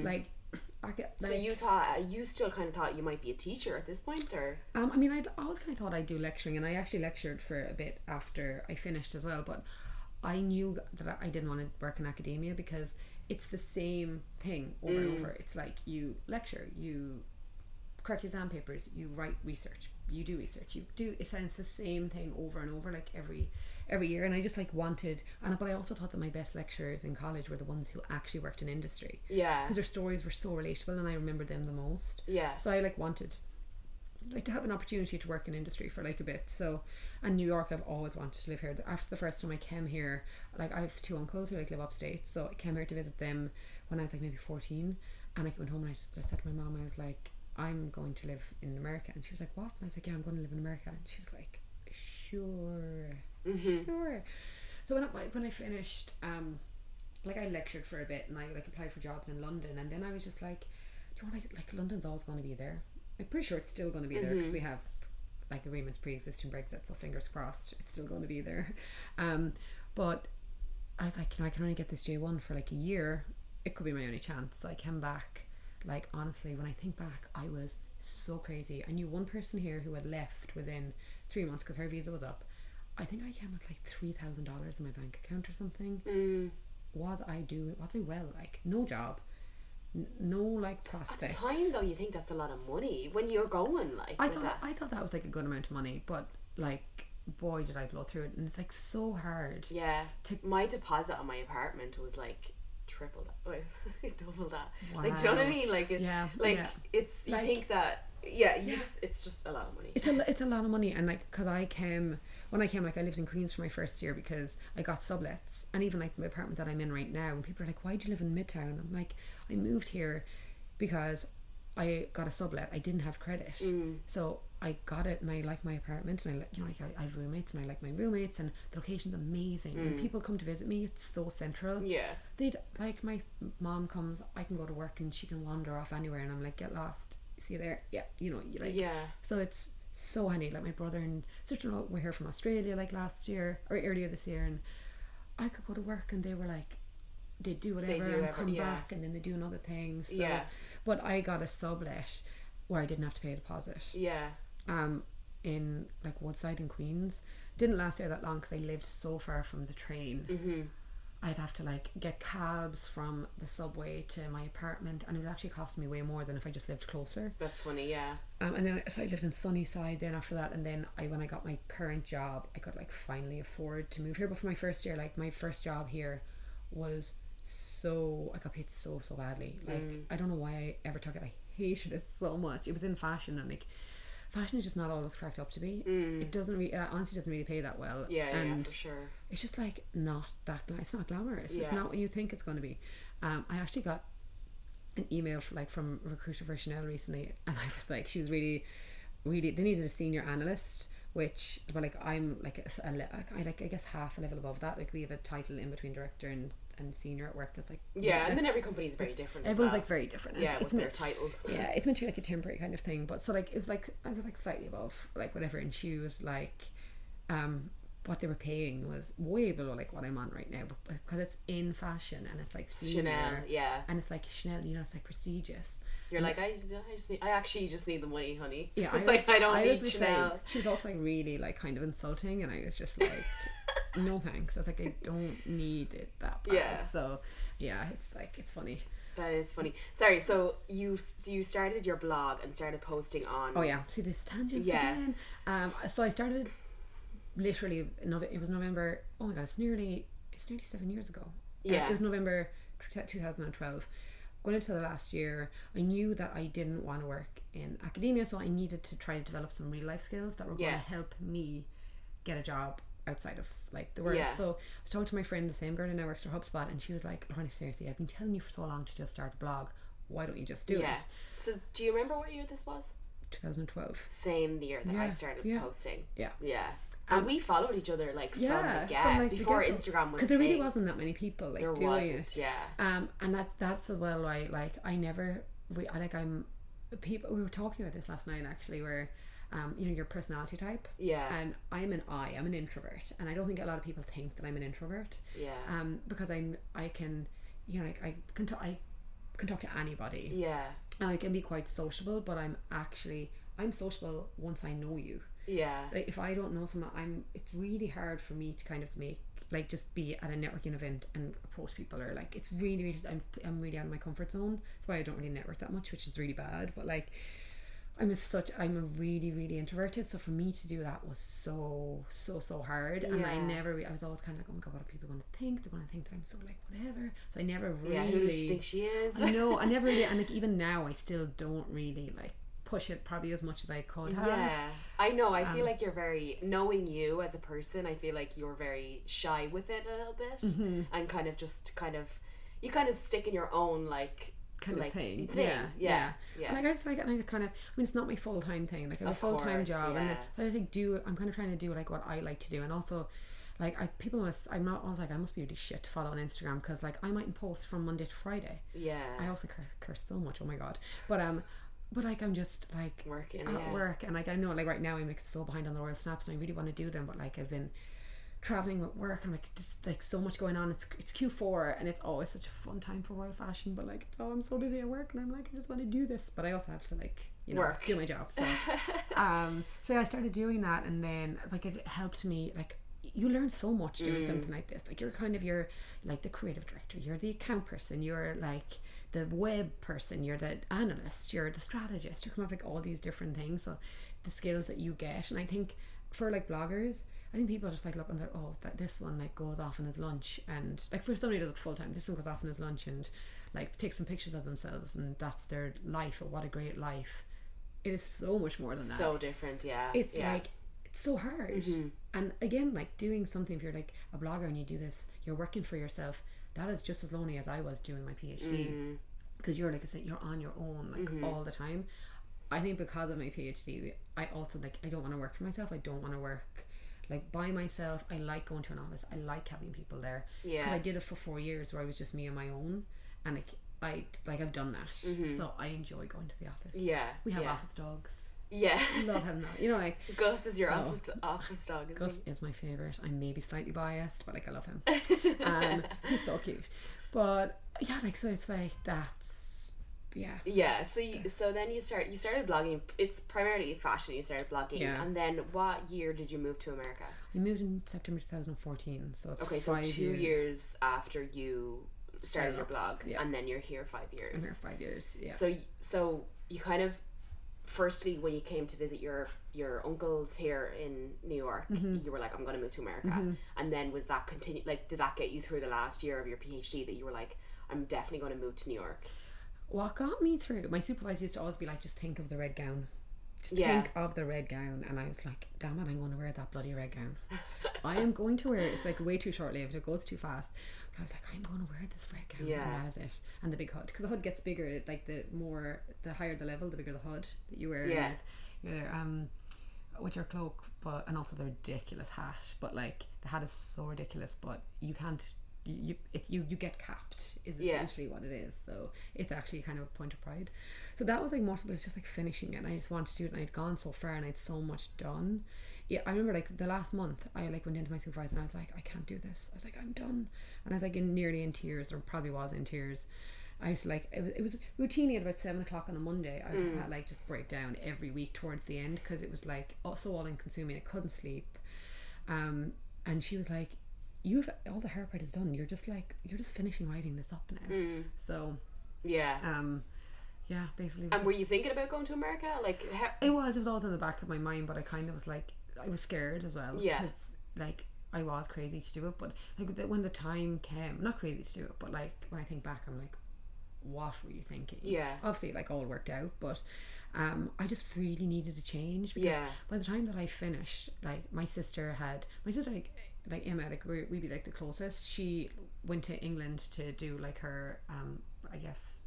[SPEAKER 1] So you still kind of thought you might be a teacher at this point, or?
[SPEAKER 2] I mean, I'd always kind of thought I'd do lecturing, and I actually lectured for a bit after I finished as well, but I knew that I didn't want to work in academia because it's the same thing over and over. It's like you lecture, you correct exam papers, you write research, you do research, it's the same thing over and over, like every year. And I just like wanted, but I also thought that my best lecturers in college were the ones who actually worked in industry, because their stories were so relatable and I remembered them the most. So I like wanted like to have an opportunity to work in industry for like a bit. So, and New York, I've always wanted to live here. After the first time I came here, like I have two uncles who like live upstate, so I came here to visit them when I was like maybe 14, and I went home and I said to my mom, I was like, I'm going to live in America. And she was like, what? And I was like, yeah, I'm going to live in America. And she was like, sure. So when I finished, like I lectured for a bit and I like applied for jobs in London, and then I was just like, you know, like London's always going to be there. I'm pretty sure it's still going to be there because we have like agreements pre-existing Brexit, so fingers crossed it's still going to be there. But I was like, you know, I can only get this J1 for like a year. It could be my only chance. So I came back. Like honestly, when I think back, I was so crazy. I knew one person here who had left within 3 months because her visa was up. I think I came with like $3,000 in my bank account or something. Was I well? Like no job, no like prospects.
[SPEAKER 1] At the time though, you think that's a lot of money when you're going like.
[SPEAKER 2] I thought that was like a good amount of money, but like boy did I blow through it, and it's like so hard.
[SPEAKER 1] My deposit on my apartment was like triple that, double that. Wow. Like, do you know what I mean? Like, it's you like, think that it's just a lot of money.
[SPEAKER 2] It's a lot of money, and like because when I came, like I lived in Queens for my first year because I got sublets, and even like the apartment that I'm in right now, and people are like, why do you live in Midtown? I'm like, I moved here because I got a sublet. I didn't have credit, so I got it, and I like my apartment, and I have roommates, and I like my roommates, and the location's amazing. When people come to visit me, it's so central. They'd like, my mom comes, I can go to work and she can wander off anywhere, and I'm like, get lost, see you there. So it's so handy. Like my brother and sister-in-law were here from Australia like last year or earlier this year, and I could go to work and they were like, they do whatever and come back, and then they do another thing. So but I got a sublet where I didn't have to pay a deposit. In like Woodside in Queens. Didn't last there that long because I lived so far from the train. I'd have to like get cabs from the subway to my apartment, and it was actually costing me way more than if I just lived closer.
[SPEAKER 1] That's funny.
[SPEAKER 2] And then so I lived in Sunnyside then after that, and then when I got my current job, I could like finally afford to move here. But for my first year, like my first job here was I got paid so badly. Like I don't know why I ever took it. I hated it so much. It was in fashion, and like fashion is just not always cracked up to be. It doesn't really, honestly doesn't really pay that well.
[SPEAKER 1] Yeah, for sure.
[SPEAKER 2] It's just like not that. It's not glamorous. It's not what you think it's going to be. I actually got an email from a recruiter for Chanel recently, and I was like, she was really they needed a senior analyst, which, but like I'm like I guess half a level above that. Like we have a title in between director and senior at work that's like
[SPEAKER 1] and then every company is very different.
[SPEAKER 2] Everyone's like very different.
[SPEAKER 1] With their titles.
[SPEAKER 2] Yeah, it's meant to be like a temporary kind of thing, but so like it was like I was like slightly above like whatever, and she was like what they were paying was way below like what I'm on right now, because it's in fashion and it's like senior,
[SPEAKER 1] Chanel,
[SPEAKER 2] and it's like Chanel, you know, it's like prestigious.
[SPEAKER 1] You're like, I actually just need the money, honey.
[SPEAKER 2] Yeah,
[SPEAKER 1] I don't need Chanel.
[SPEAKER 2] She was also like really like kind of insulting, and I was just like, no thanks. I was like, I don't need it that bad.
[SPEAKER 1] Yeah.
[SPEAKER 2] So yeah, it's like, it's funny.
[SPEAKER 1] That is funny. Sorry, so you started your blog and started posting on.
[SPEAKER 2] Oh yeah, see this tangents again. So I started literally it was November. Oh my god, it's nearly 7 years ago.
[SPEAKER 1] Yeah,
[SPEAKER 2] it was November 2012. Going into the last year, I knew that I didn't want to work in academia, so I needed to try to develop some real life skills that were going to help me get a job outside of like the work. So I was talking to my friend, the same girl who now works for HubSpot, and she was like, Lorna, seriously, I've been telling you for so long to just start a blog. Why don't you just do it?
[SPEAKER 1] So do you remember what year this was?
[SPEAKER 2] 2012.
[SPEAKER 1] Same year that I started posting.
[SPEAKER 2] Yeah.
[SPEAKER 1] And we followed each other like from the get,
[SPEAKER 2] from, like,
[SPEAKER 1] before
[SPEAKER 2] the
[SPEAKER 1] Instagram was,
[SPEAKER 2] because there really wasn't that many people like
[SPEAKER 1] there
[SPEAKER 2] doing
[SPEAKER 1] wasn't,
[SPEAKER 2] it. And that's as well why like I never I'm people, we were talking about this last night actually, where you know, your personality type, and I'm an introvert, and I don't think a lot of people think that I'm an introvert, because I can, you know, like I can talk to anybody, and I can be quite sociable, but I'm sociable once I know you. Like if I don't know someone, it's really hard for me to kind of make like just be at a networking event and approach people, or like it's really I'm really out of my comfort zone. That's why I don't really network that much, which is really bad, but like I'm a really introverted, so for me to do that was so hard. And I was always kind of like, oh my god, what are people going to think? They're going to think that I'm so like whatever. So I never really
[SPEAKER 1] who does she think she is?
[SPEAKER 2] I know, I never really, and like even now I still don't really like push it probably as much as I could have.
[SPEAKER 1] I know. I feel like you're very, knowing you as a person, I feel like you're very shy with it a little bit, and kind of you kind of stick in your own like
[SPEAKER 2] kind of thing.
[SPEAKER 1] Yeah.
[SPEAKER 2] And like I just like, and I kind of, I mean, it's not my full-time thing. Like I have a full-time job, and so I think I'm kind of trying to do like what I like to do, and also like I must be really shit to follow on Instagram, because like I mightn't post from Monday to Friday. I also curse so much. Oh my god. But like I'm just like
[SPEAKER 1] working
[SPEAKER 2] at work, and like I know like right now I'm like so behind on the Royal Snaps, and I really want to do them, but like I've been traveling with work, and like just like so much going on. It's Q4, and it's always such a fun time for Royal Fashion, but like I'm so busy at work, and I'm like, I just want to do this, but I also have to like, you know,
[SPEAKER 1] work,
[SPEAKER 2] do my job. So so I started doing that, and then like it helped me. Like you learn so much doing something like this. Like you're like the creative director, you're the account person, you're like the web person, you're the analyst, you're the strategist, you're coming up with like all these different things. So the skills that you get, and I think for like bloggers, I think people just like look and they're, oh, that this one like goes off on his lunch, and like for somebody who does it full time, this one goes off on his lunch and like takes some pictures of themselves, and that's their life. Or what a great life. It is so much more than that.
[SPEAKER 1] So different.
[SPEAKER 2] It's like, it's so hard. And again, like doing something, if you're like a blogger and you do this, you're working for yourself, that is just as lonely as I was doing my PhD, because you're like I said, you're on your own like all the time. I think because of my PhD, I also like, I don't want to work for myself. I don't want to work like by myself. I like going to an office. I like having people there, because I did it for 4 years where I was just me on my own, and I've done that, so I enjoy going to the office. We have office dogs. Love having that, you know, like
[SPEAKER 1] Gus is your office dog, isn't
[SPEAKER 2] Gus is my favourite. I'm maybe slightly biased, but like I love him. He's so cute. But yeah, like so it's like that's so then you started blogging. It's primarily fashion. You started blogging, and then what year did you move to America? I moved in September 2014, so it's
[SPEAKER 1] okay, so 2 years after you started your blog, and then you're here 5 years.
[SPEAKER 2] I'm here 5 years.
[SPEAKER 1] So you kind of firstly, when you came to visit your uncles here in New York, you were like, I'm going to move to America. And then was that did that get you through the last year of your PhD that you were like, I'm definitely going to move to New York?
[SPEAKER 2] What got me through, my supervisor used to always be like, just think of the red gown. Just think of the red gown. And I was like, damn it, I'm going to wear that bloody red gown. I am going to wear it. It's like way too short-lived. It goes too fast. But I was like, I'm going to wear this red gown.
[SPEAKER 1] Yeah.
[SPEAKER 2] And that is it. And the big hood. Because the hood gets bigger. Like the higher the level, the bigger the hood that you wear.
[SPEAKER 1] Yeah.
[SPEAKER 2] With your cloak. And also the ridiculous hat. But like, the hat is so ridiculous. But you can't... You get capped is essentially what it is. So it's actually kind of a point of pride. So that was like more, but it's just like finishing it, and I just wanted to do it, and I'd gone so far and I'd so much done. Yeah, I remember like the last month I like went into my supervisor and I was like, I can't do this. I was like, I'm done. And I was like nearly in tears, or probably was in tears. I was like, it was routinely at about 7 o'clock on a Monday. I would have like just break down every week towards the end, because it was like so all consuming. I couldn't sleep. And she was like, you have all the hair part is done. You're just finishing writing this up now. So basically.
[SPEAKER 1] And were you thinking about going to America? Like
[SPEAKER 2] it was always in the back of my mind, but I kind of was like, I was scared as well.
[SPEAKER 1] Yeah.
[SPEAKER 2] Because like I was crazy to do it, but like when the time came, not crazy to do it, but like when I think back, I'm like, what were you thinking?
[SPEAKER 1] Yeah.
[SPEAKER 2] Obviously, like all worked out, but I just really needed a change, because by the time that I finished, like my sister like Emma, like we'd be like the closest. She went to England to do like her I guess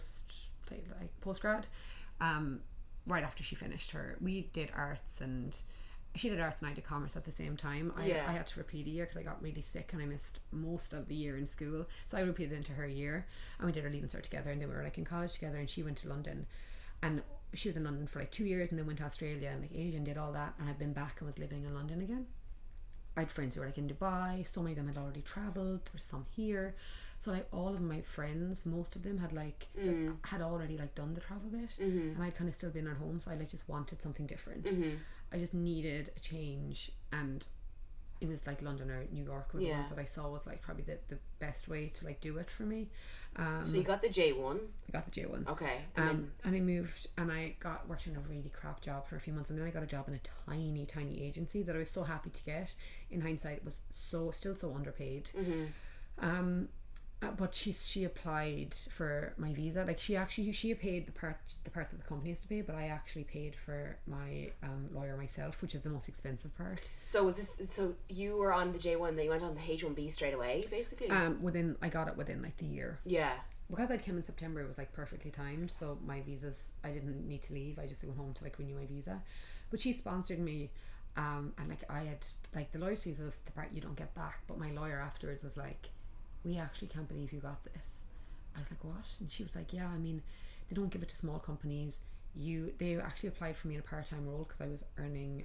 [SPEAKER 2] postgrad right after she finished we did arts, and she did arts and I did commerce at the same time. I had to repeat a year because I got really sick and I missed most of the year in school, so I repeated into her year, and we did our Leaving Cert together, and then we were like in college together, and she went to London, and she was in London for like 2 years, and then went to Australia and like Asia and did all that, and I'd been back and was living in London again. I had friends who were like in Dubai. So many of them had already travelled. There were some here. So like all of my friends, most of them had like had already like done the travel bit, and I'd kind of still been at home. So I like just wanted something different. I just needed a change, and it was like London or New York were the ones that I saw was like probably the best way to like do it for me.
[SPEAKER 1] So you got the J1?
[SPEAKER 2] I got the J1.
[SPEAKER 1] Okay.
[SPEAKER 2] And I moved, and I worked in a really crap job for a few months, and then I got a job in a tiny agency that I was so happy to get. In hindsight, it was still so underpaid. But she applied for my visa. Like she paid the part that the company has to pay, but I actually paid for my lawyer myself, which is the most expensive part.
[SPEAKER 1] So so you were on the J1, then you went on the H1B straight away, basically?
[SPEAKER 2] I got it within like the year.
[SPEAKER 1] Yeah.
[SPEAKER 2] Because I came in September, it was like perfectly timed. So my visas, I didn't need to leave. I just went home to like renew my visa. But she sponsored me, and like I had like the lawyer's visa, the part you don't get back. But my lawyer afterwards was like, we actually can't believe you got this. I was like, what? And she was like, yeah, I mean, they don't give it to small companies. They actually applied for me in a part-time role because I was earning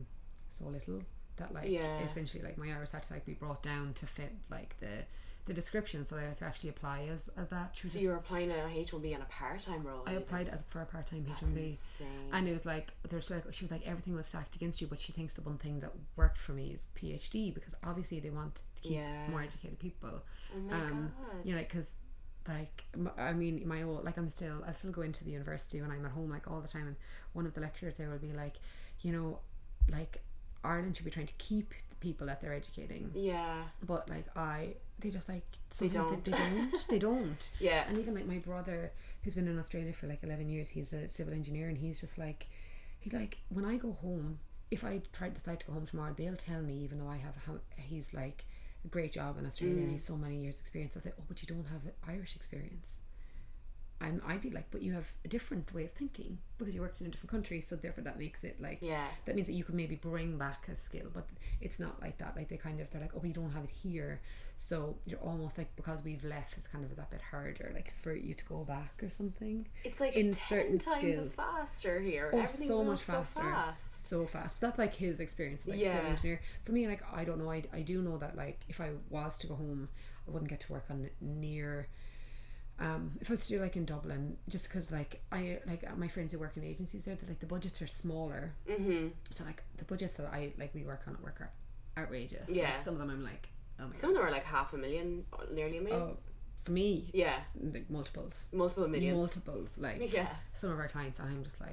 [SPEAKER 2] so little that like essentially like my hours had to like be brought down to fit like the description, so that I could actually apply as that.
[SPEAKER 1] So you were applying at a H1B on a part-time role?
[SPEAKER 2] I applied for a part-time H1B.
[SPEAKER 1] That's insane.
[SPEAKER 2] And it was like she was like, everything was stacked against you, but she thinks the one thing that worked for me is PhD, because obviously they want to keep more educated people.
[SPEAKER 1] Oh my god.
[SPEAKER 2] You know, because like I mean my old like I still go into the university when I'm at home like all the time, and one of the lecturers there will be like, you know, like Ireland should be trying to keep the people that they're educating. Yeah. But like they just like
[SPEAKER 1] they don't.
[SPEAKER 2] They don't.
[SPEAKER 1] Yeah.
[SPEAKER 2] And even like my brother, who's been in Australia for like 11 years, he's a civil engineer, and he's like when I go home, if I decide to go home tomorrow, they'll tell me, even though he's like a great job in Australia and he's so many years experience, I say, oh, but you don't have Irish experience. And I'd be like, but you have a different way of thinking because you worked in a different country, so therefore that makes it like that means that you could maybe bring back a skill, but it's not like that. Like they're like, oh, we don't have it here, so you're almost like, because we've left, it's kind of that bit harder like for you to go back or something.
[SPEAKER 1] It's like in 10 times as faster here. Everything
[SPEAKER 2] so
[SPEAKER 1] moves
[SPEAKER 2] much faster, so fast. But that's like his experience like civil engineer. For me, like I don't know, I do know that like if I was to go home, I wouldn't get to work on near if I was to do like in Dublin, just because like I like my friends who work in agencies there, that like the budgets are smaller, so like the budgets that we work on at work are outrageous. Like, some of them I'm like, oh my
[SPEAKER 1] some
[SPEAKER 2] God.
[SPEAKER 1] of them are like $500,000, nearly $1 million.
[SPEAKER 2] Oh, for me, like multiple millions, like some of our clients, and I'm just like,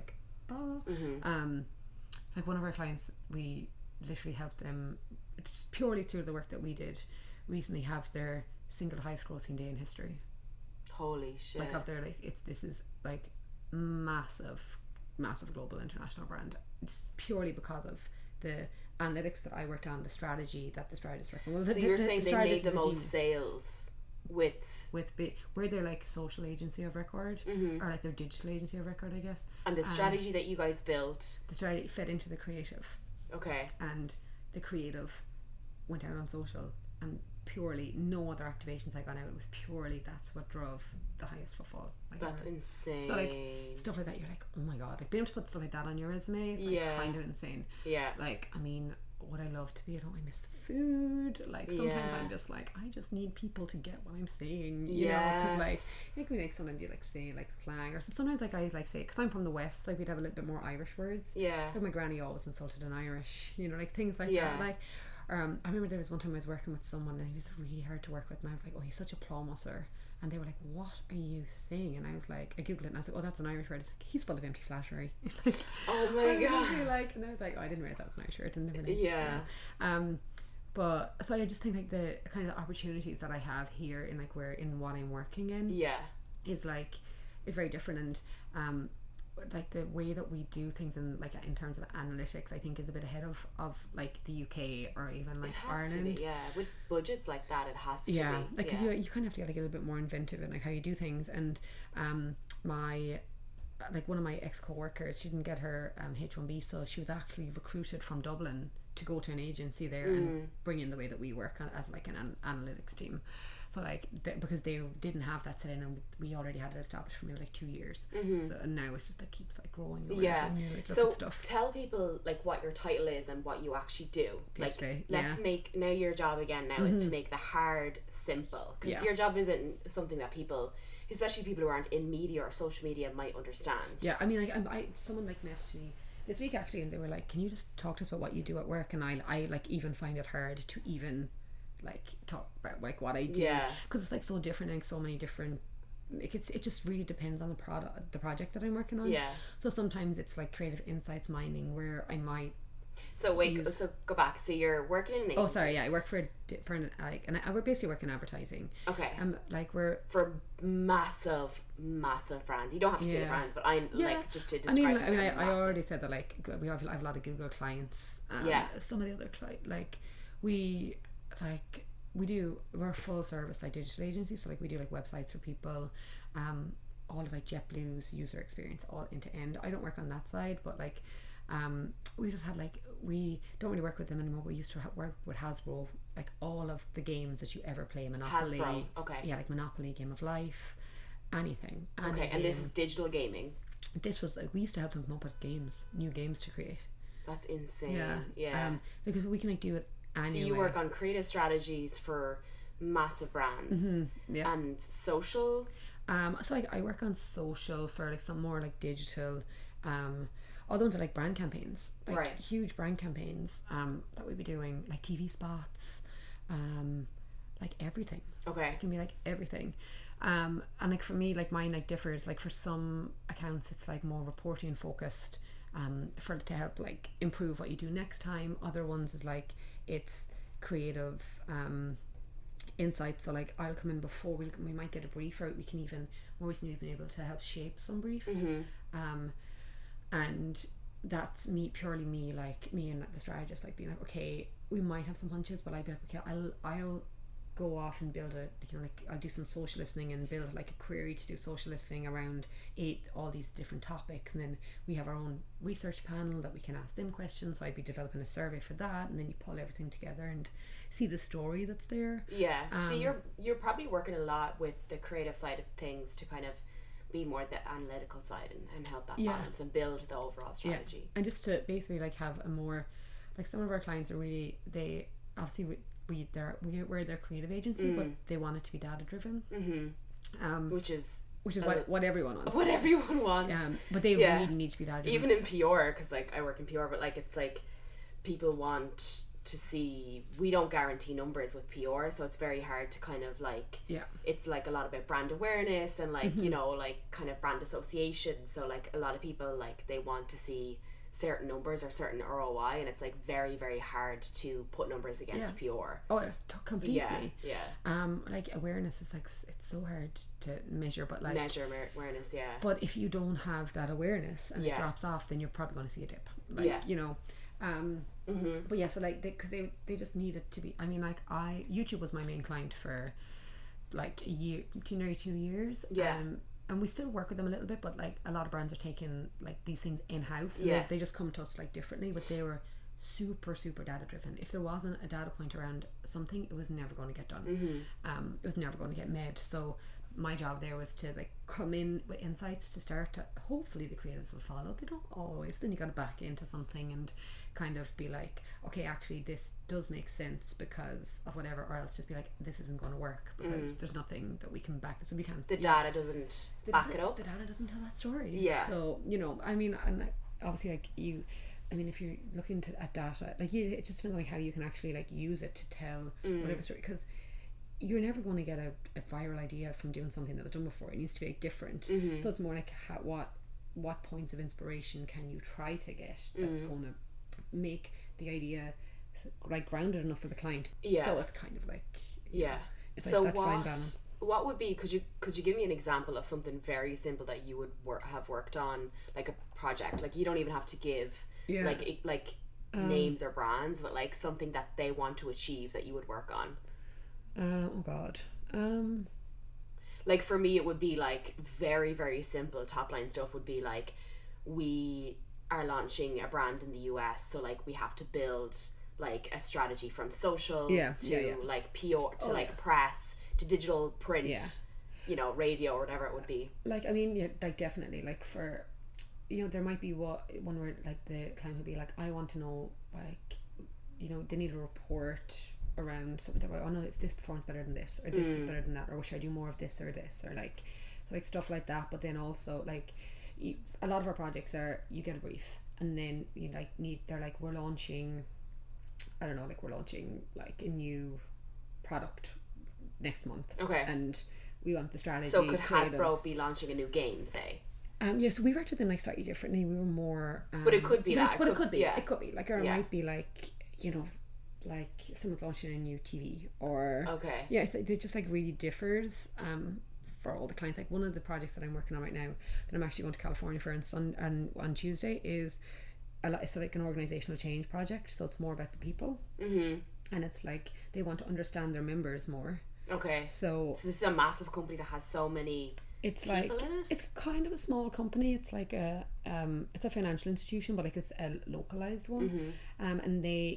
[SPEAKER 2] Like one of our clients, we literally helped them just purely through the work that we did recently have their single highest grossing day in history.
[SPEAKER 1] Holy shit.
[SPEAKER 2] Like of their this is like massive global international brand, just purely because of the analytics that I worked on, the strategy that the strategists worked on. Well,
[SPEAKER 1] so you're saying they made the most sales we're
[SPEAKER 2] their like social agency of record, or like their digital agency of record, I guess.
[SPEAKER 1] And the strategy that you guys built,
[SPEAKER 2] the strategy fed into the creative.
[SPEAKER 1] Okay.
[SPEAKER 2] And the creative went out on social, and purely no other activations had gone out. It was purely that's what drove the highest footfall. Like
[SPEAKER 1] that's insane.
[SPEAKER 2] So like stuff like that, you're like, oh my god, like being able to put stuff like that on your resume is like kind of insane. Yeah. Like, I mean, would I love to be at home? I miss the food. Like sometimes I'm just like, I just need people to get what I'm saying. You know, cause like we like sometimes you like say like slang, or sometimes like I like say, because I'm from the West, like we'd have a little bit more Irish words. Yeah. Like my granny always insulted an Irish, you know, like things like that. Like I remember there was one time I was working with someone and he was really hard to work with, and I was like, oh, he's such a plomusser. And they were like, what are you saying? And I was like, I googled it and I was like, oh, that's an Irish word. It's like, he's full of empty flattery. Like,
[SPEAKER 1] oh my god.
[SPEAKER 2] Like, and I was like, oh, I didn't realize that was an Irish word. And never knew. But so I just think like the kind of opportunities that I have here in like in what I'm working in is very different, and like the way that we do things in terms of analytics, I think is a bit ahead of like the UK or even like Ireland.
[SPEAKER 1] With budgets like that, it has to be.
[SPEAKER 2] Like because you kind of have to get like a little bit more inventive in like how you do things. And my like one of my ex co-workers, she didn't get her H1B, so she was actually recruited from Dublin to go to an agency there and bring in the way that we work as like an analytics team. So like because they didn't have that set in, and we already had it established for maybe like 2 years. So and now it's just like keeps like growing.
[SPEAKER 1] So tell people like what your title is and what you actually do. Like let's make now your job again now is to make the hard simple, because your job isn't something that people, especially people who aren't in media or social media, might understand.
[SPEAKER 2] Yeah, I mean, like someone like messaged me this week actually, and they were like, "Can you just talk to us about what you do at work?" And I like even find it hard to even like talk about like what I do, because it's like so different, like so many different. Like it just really depends on the project that I'm working on. So sometimes it's like creative insights mining, where I might.
[SPEAKER 1] So wait, so go back. So you're working in an agency. I work for I basically work in advertising. Okay. Like we're for massive brands. You don't have to say the brands, but like just to describe.
[SPEAKER 2] I already said that like I have a lot of Google clients. Some of the other we're a full service like digital agency, so like we do like websites for people, all of like JetBlue's user experience all end to end. I don't work on that side, but like we just had like, we don't really work with them anymore. We used to work with Hasbro, like all of the games that you ever play. Monopoly, Hasbro, like Monopoly, Game of Life, anything.
[SPEAKER 1] And this is digital gaming.
[SPEAKER 2] This was like, we used to help them come up with new games to create.
[SPEAKER 1] That's insane.
[SPEAKER 2] Because we can like do it anyway.
[SPEAKER 1] So you work on creative strategies for massive brands and social.
[SPEAKER 2] So like I work on social for like some more like digital, all the ones are like brand campaigns, like huge brand campaigns that we'd be doing, like TV spots, like everything. It can be like everything, and like for me, like mine like differs. Like for some accounts it's like more reporting focused, to help like improve what you do next time. Other ones is like it's creative insights. So like I'll come in before we might get a brief, or we can even more recently been able to help shape some briefs. And that's me and the strategist, like being like, okay, we might have some hunches, but I'd be like, okay, I'll go off and build I'll do some social listening and build like a query to do social listening around all these different topics, and then we have our own research panel that we can ask them questions. So I'd be developing a survey for that, and then you pull everything together and see the story that's there.
[SPEAKER 1] So you're probably working a lot with the creative side of things to kind of be more the analytical side and help that balance and build the overall strategy.
[SPEAKER 2] And just to basically like have a more, like some of our clients are really, they obviously we're their creative agency, but they want it to be data driven,
[SPEAKER 1] which is
[SPEAKER 2] what everyone wants.
[SPEAKER 1] What everyone wants.
[SPEAKER 2] But they really need to be data driven.
[SPEAKER 1] Even in PR, because like I work in PR, but like it's like people want to see, we don't guarantee numbers with PR, so it's very hard to kind of like, it's like a lot about brand awareness and like you know, like kind of brand association. So like a lot of people, like they want to see certain numbers or certain ROI, and it's like very, very hard to put numbers against PR.
[SPEAKER 2] Oh, completely.
[SPEAKER 1] Yeah.
[SPEAKER 2] Like awareness is like, it's so hard to measure, but like
[SPEAKER 1] awareness, yeah.
[SPEAKER 2] But if you don't have that awareness and it drops off, then you're probably going to see a dip. Like, you know. But yeah, so like because they just need it to be. I mean, like YouTube was my main client for like a year, nearly 2 years.
[SPEAKER 1] Yeah.
[SPEAKER 2] And we still work with them a little bit, but like a lot of brands are taking like these things in house. They just come to us like differently, but they were super data driven. If there wasn't a data point around something, it was never going to get done. It was never going to get made. So my job there was to like come in with insights to start to, hopefully the creatives will follow. They don't always. Then you got to back into something and kind of be like, okay, actually this does make sense because of whatever, or else just be like, this isn't going to work because there's nothing that we can back this. So we can't.
[SPEAKER 1] The data doesn't back it up.
[SPEAKER 2] The data doesn't tell that story.
[SPEAKER 1] Yeah.
[SPEAKER 2] So you know, I mean, and obviously like you. I mean, if you're looking at data, like it just depends on like how you can actually like use it to tell whatever story, because you're never going to get a viral idea from doing something that was done before. It needs to be like, different. So it's more like what points of inspiration can you try to get that's going to make the idea like grounded enough for the client. So it's kind of like it's
[SPEAKER 1] so
[SPEAKER 2] like that fine balance.
[SPEAKER 1] What would be, could you give me an example of something very simple that you would have worked on, like a project? Like you don't even have to give like names or brands, but like something that they want to achieve that you would work on.
[SPEAKER 2] Oh god.
[SPEAKER 1] Like for me it would be like very, very simple top line stuff would be like, we are launching a brand in the US, so like we have to build like a strategy from social to like PR to like press to digital print, you know, radio or whatever it would be.
[SPEAKER 2] Like I mean, like definitely, like for, you know, there might be one where like the client would be like, I want to know, like, you know, they need a report around something that I know if this performs better than this, or this is better than that, or should I do more of this or this, or like, so like stuff like that. But then also like a lot of our projects are, you get a brief and then you like they're like, we're launching, I don't know, like we're launching like a new product next month, and we want the strategy.
[SPEAKER 1] So could Hasbro be launching a new game, say?
[SPEAKER 2] Yes, we worked with them like slightly differently. We were more
[SPEAKER 1] but it could be
[SPEAKER 2] but it could be it could be like, or it might be like, you know, like someone's launching a new TV, or it's like, it just like really differs for all the clients. Like one of the projects that I'm working on right now that I'm actually going to California for on Tuesday is it's like an organizational change project, so it's more about the people, and it's like they want to understand their members more. So
[SPEAKER 1] this is a massive company that has so many
[SPEAKER 2] it's
[SPEAKER 1] people
[SPEAKER 2] like
[SPEAKER 1] in it?
[SPEAKER 2] It's kind of a small company. It's like it's a financial institution, but like it's a localized one, and they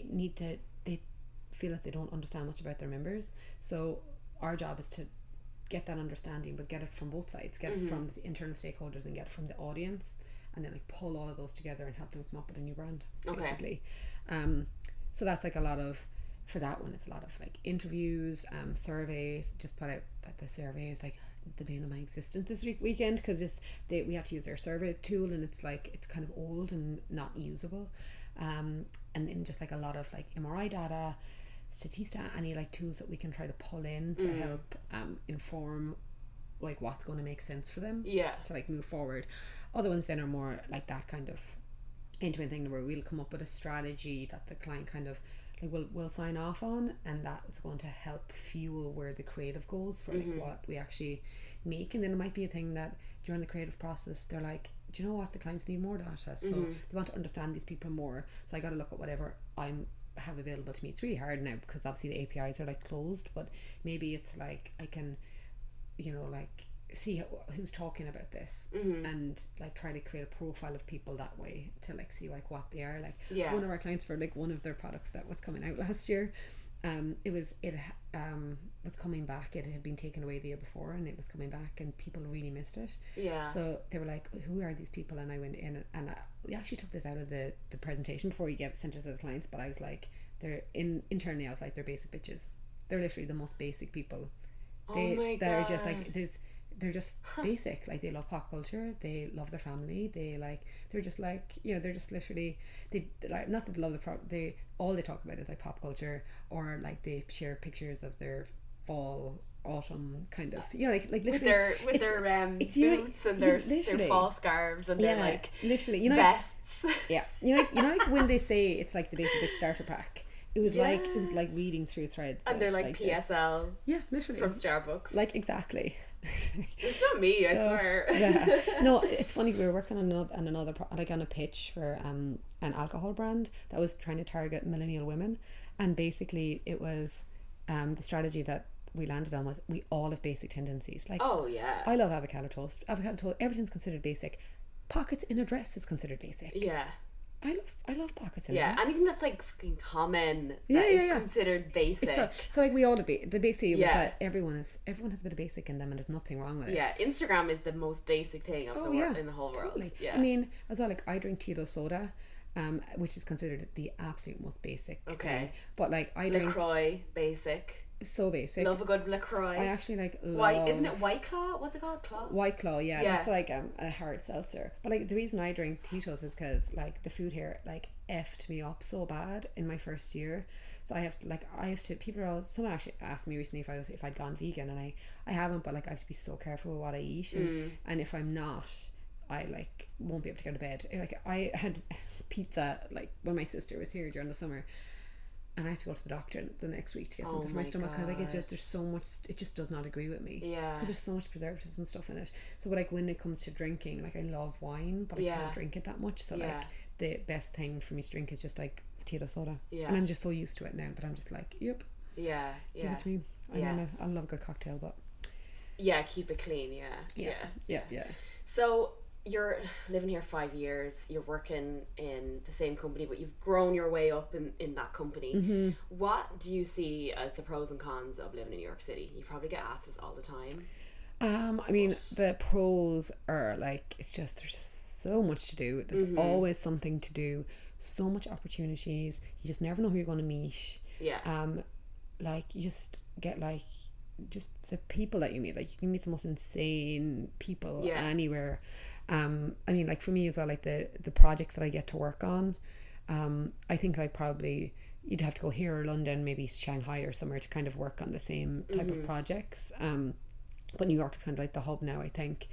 [SPEAKER 2] feel that they don't understand much about their members. So our job is to get that understanding, but get it from both sides, get it from the internal stakeholders and get it from the audience, and then like pull all of those together and help them come up with a new brand, basically. So that's like a lot of, for that one, it's a lot of like interviews, surveys. Just put out that the survey is like the bane of my existence this weekend, because we had to use their survey tool, and it's like, it's kind of old and not usable, and then just like a lot of like MRI data, Statista, any like tools that we can try to pull in to help inform like what's going to make sense for them to like move forward. Other ones then are more like that kind of end-to-end thing where we'll come up with a strategy that the client kind of like will sign off on, and that is going to help fuel where the creative goes for like what we actually make. And then it might be a thing that during the creative process they're like, do you know what, the clients need more data, so they want to understand these people more, so I got to look at whatever I have available to me. It's really hard now because obviously the APIs are like closed, but maybe it's like I can, you know, like see who's talking about this and like try to create a profile of people that way to like see like what they are like. One of our clients, for like one of their products that was coming out last year, it was coming back. It had been taken away the year before, and it was coming back, and people really missed it. So they were like, who are these people? And I went in and we actually took this out of the presentation before you get sent it to the clients, but I was like, they're internally I was like, they're basic bitches. They're literally the most basic people. That are just like, they're just basic. Like, they love pop culture, they love their family, they're just like, you know, they're just literally, they like, not that they love they all they talk about is like pop culture, or like they share pictures of their fall, autumn kind of, you know, like literally
[SPEAKER 1] with their boots and their fall scarves and their like
[SPEAKER 2] literally, you know,
[SPEAKER 1] vests.
[SPEAKER 2] Yeah, you know like when they say it's like the basic starter pack. It was like reading through threads,
[SPEAKER 1] and they're like PSL.
[SPEAKER 2] This. Yeah, literally
[SPEAKER 1] from Starbucks.
[SPEAKER 2] Like, exactly.
[SPEAKER 1] It's not me, I swear.
[SPEAKER 2] Yeah. No, it's funny. We were working on another like on a pitch for an alcohol brand that was trying to target millennial women, and basically it was the strategy that we landed on was we all have basic tendencies. Like,
[SPEAKER 1] oh yeah,
[SPEAKER 2] I love avocado toast. Everything's considered basic. Pockets in a dress is considered basic.
[SPEAKER 1] Yeah.
[SPEAKER 2] I love pockets in a dress.
[SPEAKER 1] Anything that's like fucking common that is considered basic.
[SPEAKER 2] So like we all have the basic was that everyone has a bit of basic in them, and there's nothing wrong with it.
[SPEAKER 1] Yeah, Instagram is the most basic thing of in the whole world.
[SPEAKER 2] Totally.
[SPEAKER 1] Yeah.
[SPEAKER 2] I mean, as well, like I drink Tito soda, which is considered the absolute most basic thing. But like I drink
[SPEAKER 1] LaCroix, basic.
[SPEAKER 2] So basic.
[SPEAKER 1] Love a good LaCroix.
[SPEAKER 2] I actually like
[SPEAKER 1] White, isn't it White Claw? What's it called?
[SPEAKER 2] White Claw, yeah. That's like a hard seltzer. But like the reason I drink Tito's is because like the food here like effed me up so bad in my first year. So I have to people are always, someone actually asked me recently if I'd gone vegan, and I haven't, but like I have to be so careful with what I eat, and if I'm not, I like won't be able to go to bed. Like I had pizza like when my sister was here during the summer, and I had to go to the doctor the next week to get something for my stomach, because like there's so much, it just does not agree with me.
[SPEAKER 1] Yeah.
[SPEAKER 2] Because there's so much preservatives and stuff in it. So like when it comes to drinking, like I love wine, but I can't drink it that much. So like the best thing for me to drink is just like Tito soda. Yeah. And I'm just so used to it now that I'm just like, yep.
[SPEAKER 1] Yeah. Yeah.
[SPEAKER 2] Give it to me. I love a good cocktail, but
[SPEAKER 1] yeah, keep it clean. Yeah. So you're living here 5 years, you're working in the same company, but you've grown your way up in that company. Mm-hmm. What do you see as the pros and cons of living in New York City? You probably get asked this all the time.
[SPEAKER 2] I mean, the pros are like, there's just so much to do. There's always something to do, so much opportunities. You just never know who you're going to meet.
[SPEAKER 1] Yeah.
[SPEAKER 2] Like you just get like just the people that you meet. Like you can meet the most insane people anywhere. I mean, like for me as well, like the projects that I get to work on, I think like probably you'd have to go here or London, maybe Shanghai or somewhere to kind of work on the same type of projects. But New York is kind of like the hub now, I think.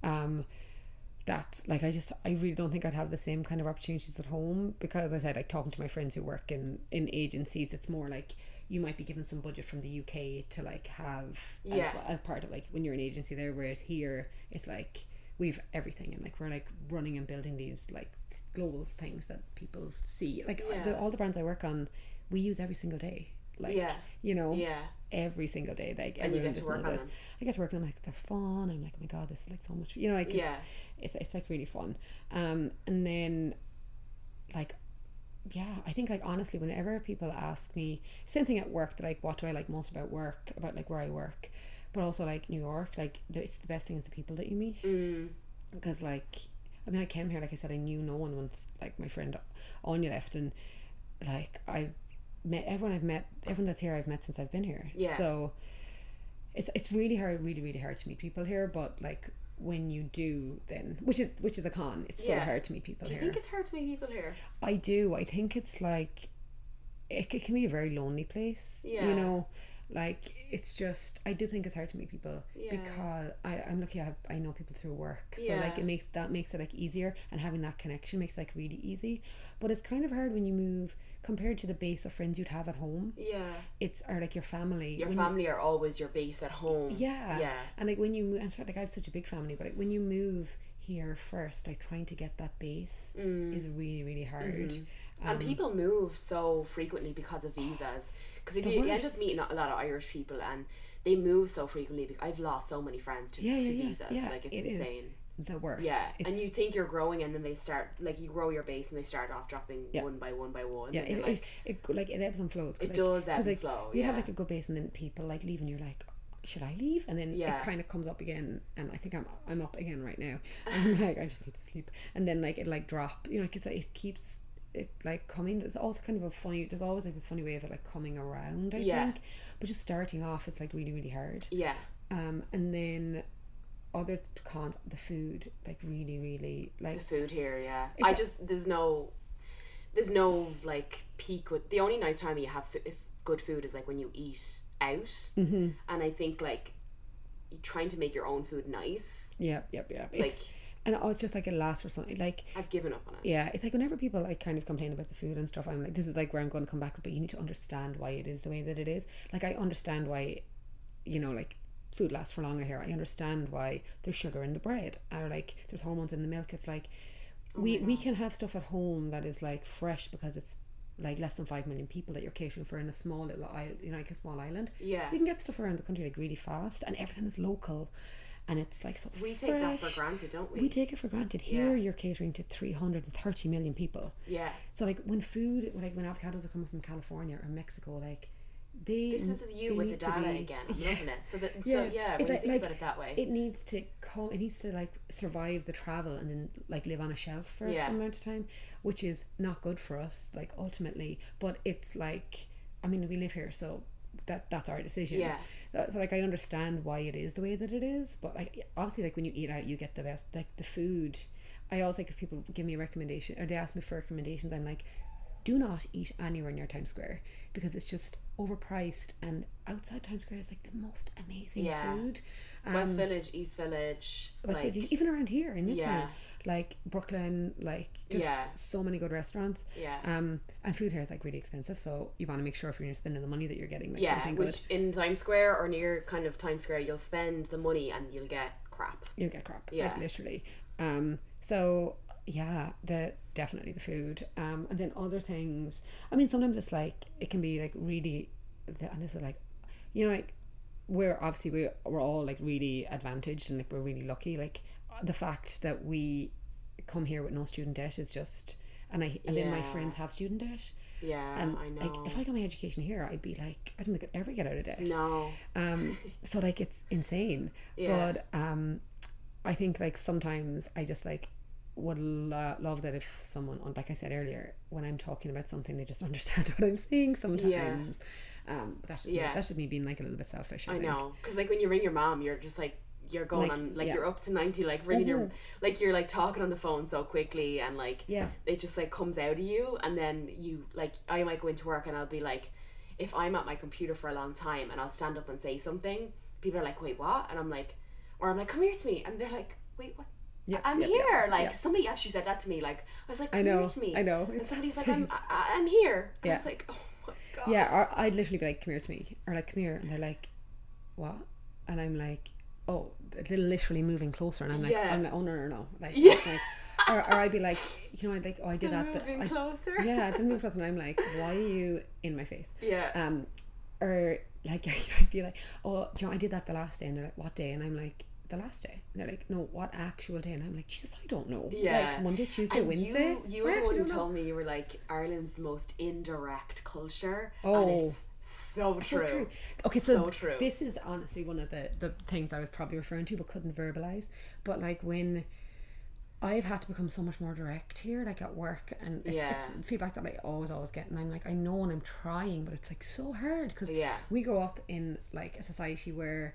[SPEAKER 2] That like I really don't think I'd have the same kind of opportunities at home, because as I said, like talking to my friends who work in agencies, it's more like you might be given some budget from the UK to like have as part of like when you're an agency there, whereas here it's like we've everything, and like we're like running and building these like global things that people see. Like all the brands I work on, we use every single day. Like you know, every single day. Like
[SPEAKER 1] and you get to work on them.
[SPEAKER 2] I get to work on them. Like they're fun. I'm like, oh my god, this is like so much. You know, like it's like really fun. And then like I think like honestly, whenever people ask me, same thing at work, that like what do I like most about work, about like where I work, but also like New York, like it's the best thing is the people that you meet. Because like I mean, I came here, like I said, I knew no one once like my friend Anya left, and like I've met everyone that's here I've met since I've been here. So it's really hard to meet people here, but like when you do, then which is a con, it's so hard to meet people here.
[SPEAKER 1] Do you think it's hard to meet people here?
[SPEAKER 2] I do. I think it's like it can be a very lonely place. You know, like it's just, I do think it's hard to meet people because I'm lucky I know people through work, so like it makes it like easier, and having that connection makes it like really easy. But it's kind of hard when you move compared to the base of friends you'd have at home. It's or like your family.
[SPEAKER 1] Your family are always your base at home.
[SPEAKER 2] And like when you move, and like I have such a big family, but like when you move here first, like trying to get that base is really, really hard.
[SPEAKER 1] And people move so frequently because of visas. Because if you end up meeting a lot of Irish people, and they move so frequently. I've lost so many friends to visas. Like it's insane.
[SPEAKER 2] The worst.
[SPEAKER 1] And you think you're growing, and then they start like you grow your base, and they start off dropping one by one by one.
[SPEAKER 2] It ebbs and flows.
[SPEAKER 1] It does ebb and flow.
[SPEAKER 2] You have like a good base, and then people like leave, and you're like, should I leave? And then it kind of comes up again, and I think I'm up again right now. I'm like, I just need to sleep, and then like it like drop. You know, like it keeps it like coming. There's also kind of a funny. There's always like this funny way of it like coming around. I think, but just starting off, it's like really, really hard. And then other cons, the food, like really, really, like
[SPEAKER 1] The food here, yeah.
[SPEAKER 2] It's
[SPEAKER 1] There's no like peak with, the only nice time you have if good food is like when you eat out. And I think like trying to make your own food nice.
[SPEAKER 2] Yep.
[SPEAKER 1] Like,
[SPEAKER 2] And it's just like it lasts for something. Like,
[SPEAKER 1] I've given up on it.
[SPEAKER 2] yeah, it's like whenever people like kind of complain about the food and stuff, I'm like, this is like where I'm going to come back, but you need to understand why it is the way that it is. Like, I understand why, you know, like food lasts for longer here. I understand why there's sugar in the bread, or like there's hormones in the milk. It's like we can have stuff at home that is like fresh because it's like less than 5 million people that you're catering for in a small little island, you know, like a small island.
[SPEAKER 1] Yeah.
[SPEAKER 2] We can get stuff around the country like really fast, and everything is local. And it's like so
[SPEAKER 1] We
[SPEAKER 2] fresh.
[SPEAKER 1] take that for granted, don't we?
[SPEAKER 2] We take it for granted. Here
[SPEAKER 1] Yeah.
[SPEAKER 2] you're catering to 330 million people.
[SPEAKER 1] Yeah.
[SPEAKER 2] So like when food, like when avocados are coming from California or Mexico, like
[SPEAKER 1] This is you
[SPEAKER 2] they
[SPEAKER 1] with the
[SPEAKER 2] need to
[SPEAKER 1] data
[SPEAKER 2] be-
[SPEAKER 1] again. I'm loving it. So that
[SPEAKER 2] Yeah.
[SPEAKER 1] so yeah, when
[SPEAKER 2] It's
[SPEAKER 1] you
[SPEAKER 2] like-
[SPEAKER 1] think
[SPEAKER 2] like,
[SPEAKER 1] about it that way.
[SPEAKER 2] it needs to come. It needs to like survive the travel and then like live on a shelf for
[SPEAKER 1] Yeah.
[SPEAKER 2] some amount of time, which is not good for us. Like ultimately, but it's like, I mean, we live here, so that's our decision.
[SPEAKER 1] Yeah.
[SPEAKER 2] So like I understand why it is the way that it is, but like obviously like when you eat out you get the best, like the food. I always like if people give me a recommendation or they ask me for recommendations, I'm like, do not eat anywhere near Times Square because it's just overpriced, and outside Times Square is like the most amazing
[SPEAKER 1] Yeah.
[SPEAKER 2] food.
[SPEAKER 1] West Village, East Village,
[SPEAKER 2] West
[SPEAKER 1] like,
[SPEAKER 2] Village, even around here in Midtown,
[SPEAKER 1] Yeah.
[SPEAKER 2] like Brooklyn, like just
[SPEAKER 1] Yeah.
[SPEAKER 2] so many good restaurants.
[SPEAKER 1] Yeah.
[SPEAKER 2] And food here is like really expensive, so you want to make sure if you're spending the money that you're getting like
[SPEAKER 1] yeah,
[SPEAKER 2] something good.
[SPEAKER 1] which in Times Square or near kind of Times Square, you'll spend the money and you'll get crap.
[SPEAKER 2] You'll get crap,
[SPEAKER 1] Yeah.
[SPEAKER 2] like literally. So yeah, definitely the food. And then other things. I mean, sometimes it's like it can be like really, and this is like, you know, like we're all like really advantaged and like we're really lucky. Like the fact that we come here with no student debt is just, and then my
[SPEAKER 1] Yeah.
[SPEAKER 2] friends have student debt.
[SPEAKER 1] Yeah,
[SPEAKER 2] And
[SPEAKER 1] I know.
[SPEAKER 2] like if I got my education here, I'd be like, I don't think I'd ever get out of debt.
[SPEAKER 1] no.
[SPEAKER 2] So like it's insane.
[SPEAKER 1] Yeah.
[SPEAKER 2] But I think like sometimes I just like would love that if someone, like I said earlier, when I'm talking about something they just understand what I'm saying sometimes. But that's just
[SPEAKER 1] Yeah.
[SPEAKER 2] that's just me being like a little bit selfish, I
[SPEAKER 1] I
[SPEAKER 2] think.
[SPEAKER 1] know, because like when you ring your mom, you're just like you're going
[SPEAKER 2] Like,
[SPEAKER 1] on like
[SPEAKER 2] yeah.
[SPEAKER 1] you're up to 90, like ringing your like you're like talking on the phone so quickly, and like
[SPEAKER 2] Yeah.
[SPEAKER 1] it just like comes out of you, and then you like I might go into work and I'll be like, if I'm at my computer for a long time and I'll stand up and say something, people are like, wait, what? And I'm like, come here to me, and they're like, wait, what?
[SPEAKER 2] Yeah,
[SPEAKER 1] I'm
[SPEAKER 2] yeah,
[SPEAKER 1] here.
[SPEAKER 2] yeah,
[SPEAKER 1] Like
[SPEAKER 2] yeah.
[SPEAKER 1] somebody actually said that to me. Like I was like,
[SPEAKER 2] I
[SPEAKER 1] come
[SPEAKER 2] know,
[SPEAKER 1] here to me.
[SPEAKER 2] I know.
[SPEAKER 1] And somebody's like, I'm here. And
[SPEAKER 2] Yeah.
[SPEAKER 1] I was like, oh my god.
[SPEAKER 2] Yeah, or I'd literally be like, come here to me, or like, come here, and they're like, what? And I'm like, oh, they're literally moving closer, and I'm like,
[SPEAKER 1] Yeah.
[SPEAKER 2] oh no, like,
[SPEAKER 1] Yeah.
[SPEAKER 2] it's like, or I'd be like, you know, I'd like, oh, I did that, but
[SPEAKER 1] Moving closer.
[SPEAKER 2] yeah, I didn't move closer, and I'm like, why are you in my face?
[SPEAKER 1] Yeah.
[SPEAKER 2] Or like I'd be like, oh, do you know, I did that the last day, and they're like, what day? And I'm like, the last day. And they're like, no, what actual day? And I'm like, Jesus, I don't know.
[SPEAKER 1] Yeah.
[SPEAKER 2] Like Monday, Tuesday,
[SPEAKER 1] And
[SPEAKER 2] Wednesday.
[SPEAKER 1] You
[SPEAKER 2] I
[SPEAKER 1] were the
[SPEAKER 2] actually
[SPEAKER 1] one who
[SPEAKER 2] don't know.
[SPEAKER 1] told me, you were like, Ireland's the most indirect culture.
[SPEAKER 2] Oh.
[SPEAKER 1] And it's so true.
[SPEAKER 2] So true. Okay,
[SPEAKER 1] So
[SPEAKER 2] so
[SPEAKER 1] true.
[SPEAKER 2] this is honestly one of the things I was probably referring to but couldn't verbalize. But like when I've had to become so much more direct here, like at work, and it's feedback that I always get, and I'm like, I know and I'm trying, but it's like so hard because
[SPEAKER 1] Yeah.
[SPEAKER 2] we grow up in like a society where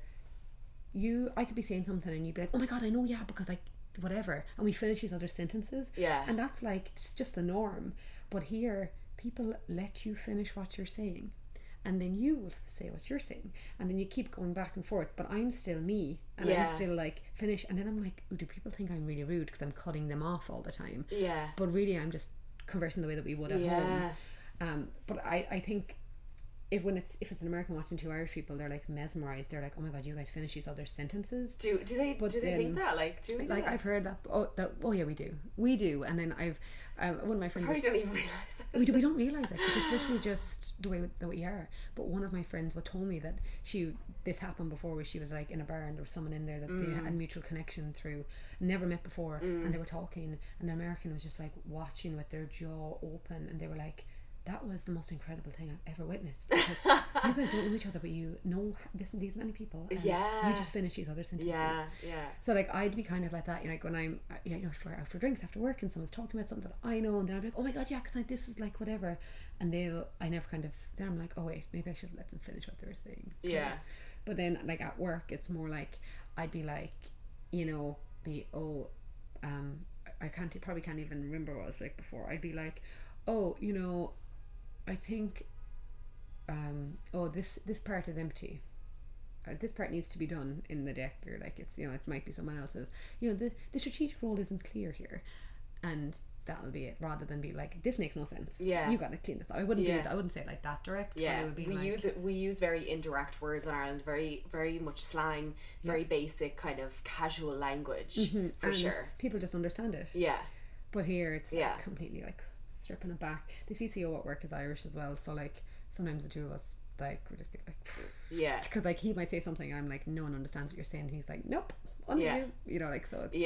[SPEAKER 2] I could be saying something and you'd be like, oh my god, I know, yeah, because like whatever, and we finish each other's sentences.
[SPEAKER 1] Yeah.
[SPEAKER 2] And that's like it's just the norm. But here people let you finish what you're saying, and then you will say what you're saying, and then you keep going back and forth, but I'm still me, and
[SPEAKER 1] Yeah.
[SPEAKER 2] I'm still like finish, and then I'm like, oh, do people think I'm really rude because I'm cutting them off all the time?
[SPEAKER 1] Yeah.
[SPEAKER 2] But really I'm just conversing the way that we would at
[SPEAKER 1] Yeah.
[SPEAKER 2] home. But I think if it's an American watching two Irish people, they're like mesmerized. They're like, oh my god, you guys finish each other's sentences.
[SPEAKER 1] Do they think that? Like, do we do
[SPEAKER 2] Like
[SPEAKER 1] that?
[SPEAKER 2] I've heard that. Oh yeah, we do. And then I've one of my friends.
[SPEAKER 1] Probably don't even realise it.
[SPEAKER 2] We don't realize it. It's literally just the way that we are. But one of my friends told me that this happened before, where she was like in a bar and there was someone in there that they had mutual connection through, never met before, and they were talking, and the American was just like watching with their jaw open, and they were like, that was the most incredible thing I've ever witnessed, because you guys don't know each other, but you know these many people, and
[SPEAKER 1] Yeah.
[SPEAKER 2] you just finish each other's sentences.
[SPEAKER 1] Yeah.
[SPEAKER 2] So like I'd be kind of like that, you know, like when I'm for out for drinks after work and someone's talking about something that I know, and then I'd be like, oh my god, yeah, because like, this is like whatever, and then I'm like, oh wait, maybe I should let them finish what they were saying.
[SPEAKER 1] Yeah.
[SPEAKER 2] But then like at work it's more like I'd be like, you know, I probably can't even remember what I was like before. I'd be like, oh, you know, I think this part is empty, or this part needs to be done in the deck, or like it's, you know, it might be someone else's, you know, the strategic role isn't clear here, and that'll be it, rather than be like, this makes no sense, you gotta clean this up. I wouldn't I wouldn't say it like that direct, but it would be
[SPEAKER 1] we use very indirect words in Ireland, very very much slang, very basic kind of casual language, for
[SPEAKER 2] and
[SPEAKER 1] sure
[SPEAKER 2] people just understand it. But here it's like completely like stripping it back. The CCO at work is Irish as well, so like sometimes the two of us, like, we just be like, because like he might say something and I'm like, no one understands what you're saying, and he's like, nope, you know, like, so it's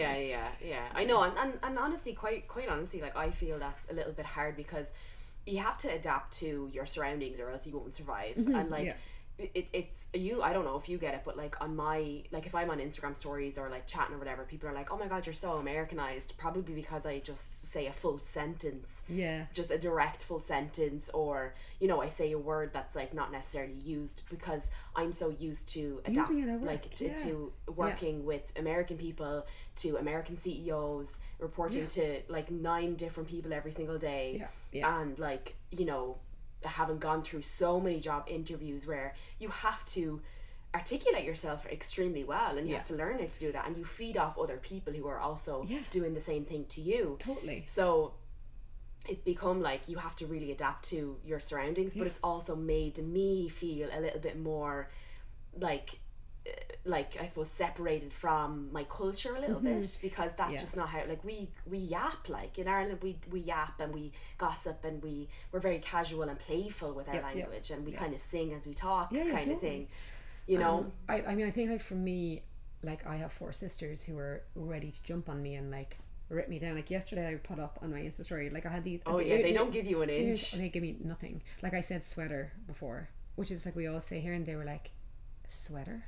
[SPEAKER 1] I know, and honestly, quite honestly, like, I feel that's a little bit hard, because you have to adapt to your surroundings or else you won't survive. And like it's you, I don't know if you get it, but like on my, like if I'm on Instagram stories or like chatting or whatever, people are like, oh my god, you're so Americanized, probably because I just say a full sentence, just a direct full sentence, or you know, I say a word that's like not necessarily used, because I'm so used to
[SPEAKER 2] using it at work,
[SPEAKER 1] like to working with American people, to American CEOs, reporting to like 9 different people every single day, and like, you know, having gone through so many job interviews where you have to articulate yourself extremely well, and you have to learn how to do that, and you feed off other people who are also doing the same thing to you.
[SPEAKER 2] Totally.
[SPEAKER 1] So it become like you have to really adapt to your surroundings, but it's also made me feel a little bit more like I suppose separated from my culture a little bit, because that's just not how, like, we yap, like in Ireland we yap and we gossip and we're very casual and playful with our language, and we kind of sing as we talk, kind of thing, you know.
[SPEAKER 2] I mean, I think like for me, like I have 4 sisters who are ready to jump on me and like rip me down. Like yesterday I put up on my Insta story, like I had these,
[SPEAKER 1] they don't give you an inch,
[SPEAKER 2] they give me nothing. Like I said sweater before, which is like we all say here, and they were like, sweater.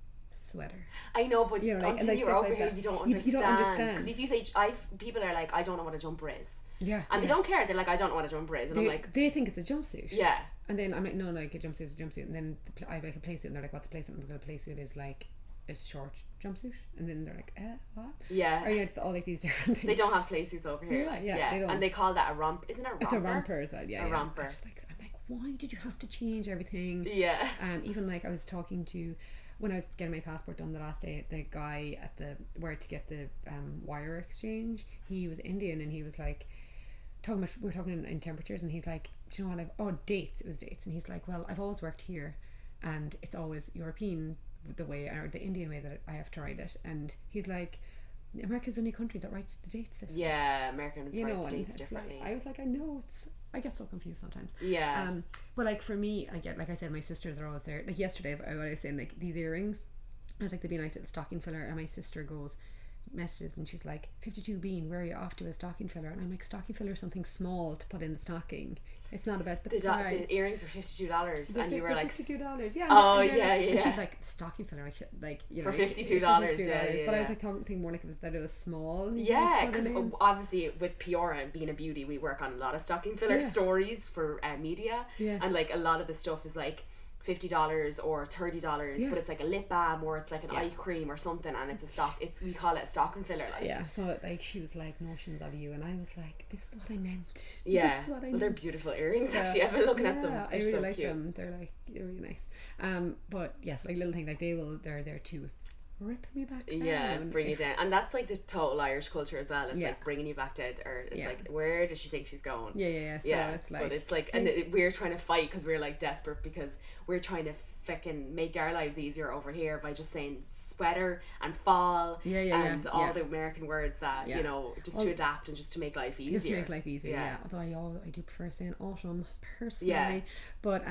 [SPEAKER 1] I know, but
[SPEAKER 2] you know, like,
[SPEAKER 1] until
[SPEAKER 2] like
[SPEAKER 1] you're over
[SPEAKER 2] like
[SPEAKER 1] here,
[SPEAKER 2] that.
[SPEAKER 1] you don't
[SPEAKER 2] You don't understand.
[SPEAKER 1] Because if you say, people are like, I don't know what a jumper is, and they don't care. They're like, I don't know what a jumper is, and I'm like,
[SPEAKER 2] they think it's a jumpsuit. And then I'm like, no, like a jumpsuit is a jumpsuit, and then I like a playsuit, and they're like, what's a playsuit? And a playsuit is like a short jumpsuit, and then they're like, what? Or it's all like these different things.
[SPEAKER 1] They don't have playsuits over here.
[SPEAKER 2] They don't.
[SPEAKER 1] And they call that a romp. Isn't it a romper?
[SPEAKER 2] It's a romper as well.
[SPEAKER 1] A romper.
[SPEAKER 2] I'm like, why did you have to change everything? Even like I was talking to, when I was getting my passport done the last day, the guy at where to get the wire exchange, he was Indian, and he was like we were talking in temperatures, and he's like, do you know what, dates, it was dates, and he's like, well, I've always worked here and it's always European the way, or the Indian way that I have to write it, and he's like, America's the only country that writes the dates system.
[SPEAKER 1] Americans write the dates differently.
[SPEAKER 2] Like, I was like, I get so confused sometimes. But like for me, I get, like I said, my sisters are always there. Like yesterday, I was saying, like these earrings, I was like, they'd be nice at the stocking filler, and my sister messages, and she's like, 52 Bean, where are you off to? A stocking filler? And I'm like, stocking filler is something small to put in the stocking. It's not about the price.
[SPEAKER 1] The earrings were $52, and you were like,
[SPEAKER 2] $52.
[SPEAKER 1] And
[SPEAKER 2] she's like, stocking filler, like you know,
[SPEAKER 1] for $52.
[SPEAKER 2] But I was like thinking more like that it was small.
[SPEAKER 1] Because obviously with Piora and being a beauty, we work on a lot of stocking filler stories for media, and like a lot of the stuff is like $50 or $30, but it's like a lip balm or it's like an eye cream or something, and we call it a stocking filler, like.
[SPEAKER 2] So like she was like, notions of you, and I was like, this is what I meant.
[SPEAKER 1] They're beautiful earrings, actually. I've been looking at them. They're
[SPEAKER 2] I really
[SPEAKER 1] so
[SPEAKER 2] like
[SPEAKER 1] cute.
[SPEAKER 2] them. They're like really nice. But yes, like little things, like they're there to rip me back down.
[SPEAKER 1] Bring you down. And that's like the total Irish culture as well. It's like bringing you back down to earth. It's like, where does she think she's going?
[SPEAKER 2] So it's like,
[SPEAKER 1] but it's like, and we're trying to fight because we're like desperate, because we're trying to fucking make our lives easier over here by just saying sweater and fall and all the American words that you know, just to adapt and just to make life easier.
[SPEAKER 2] Just to make life easier. Although I do prefer saying autumn personally. But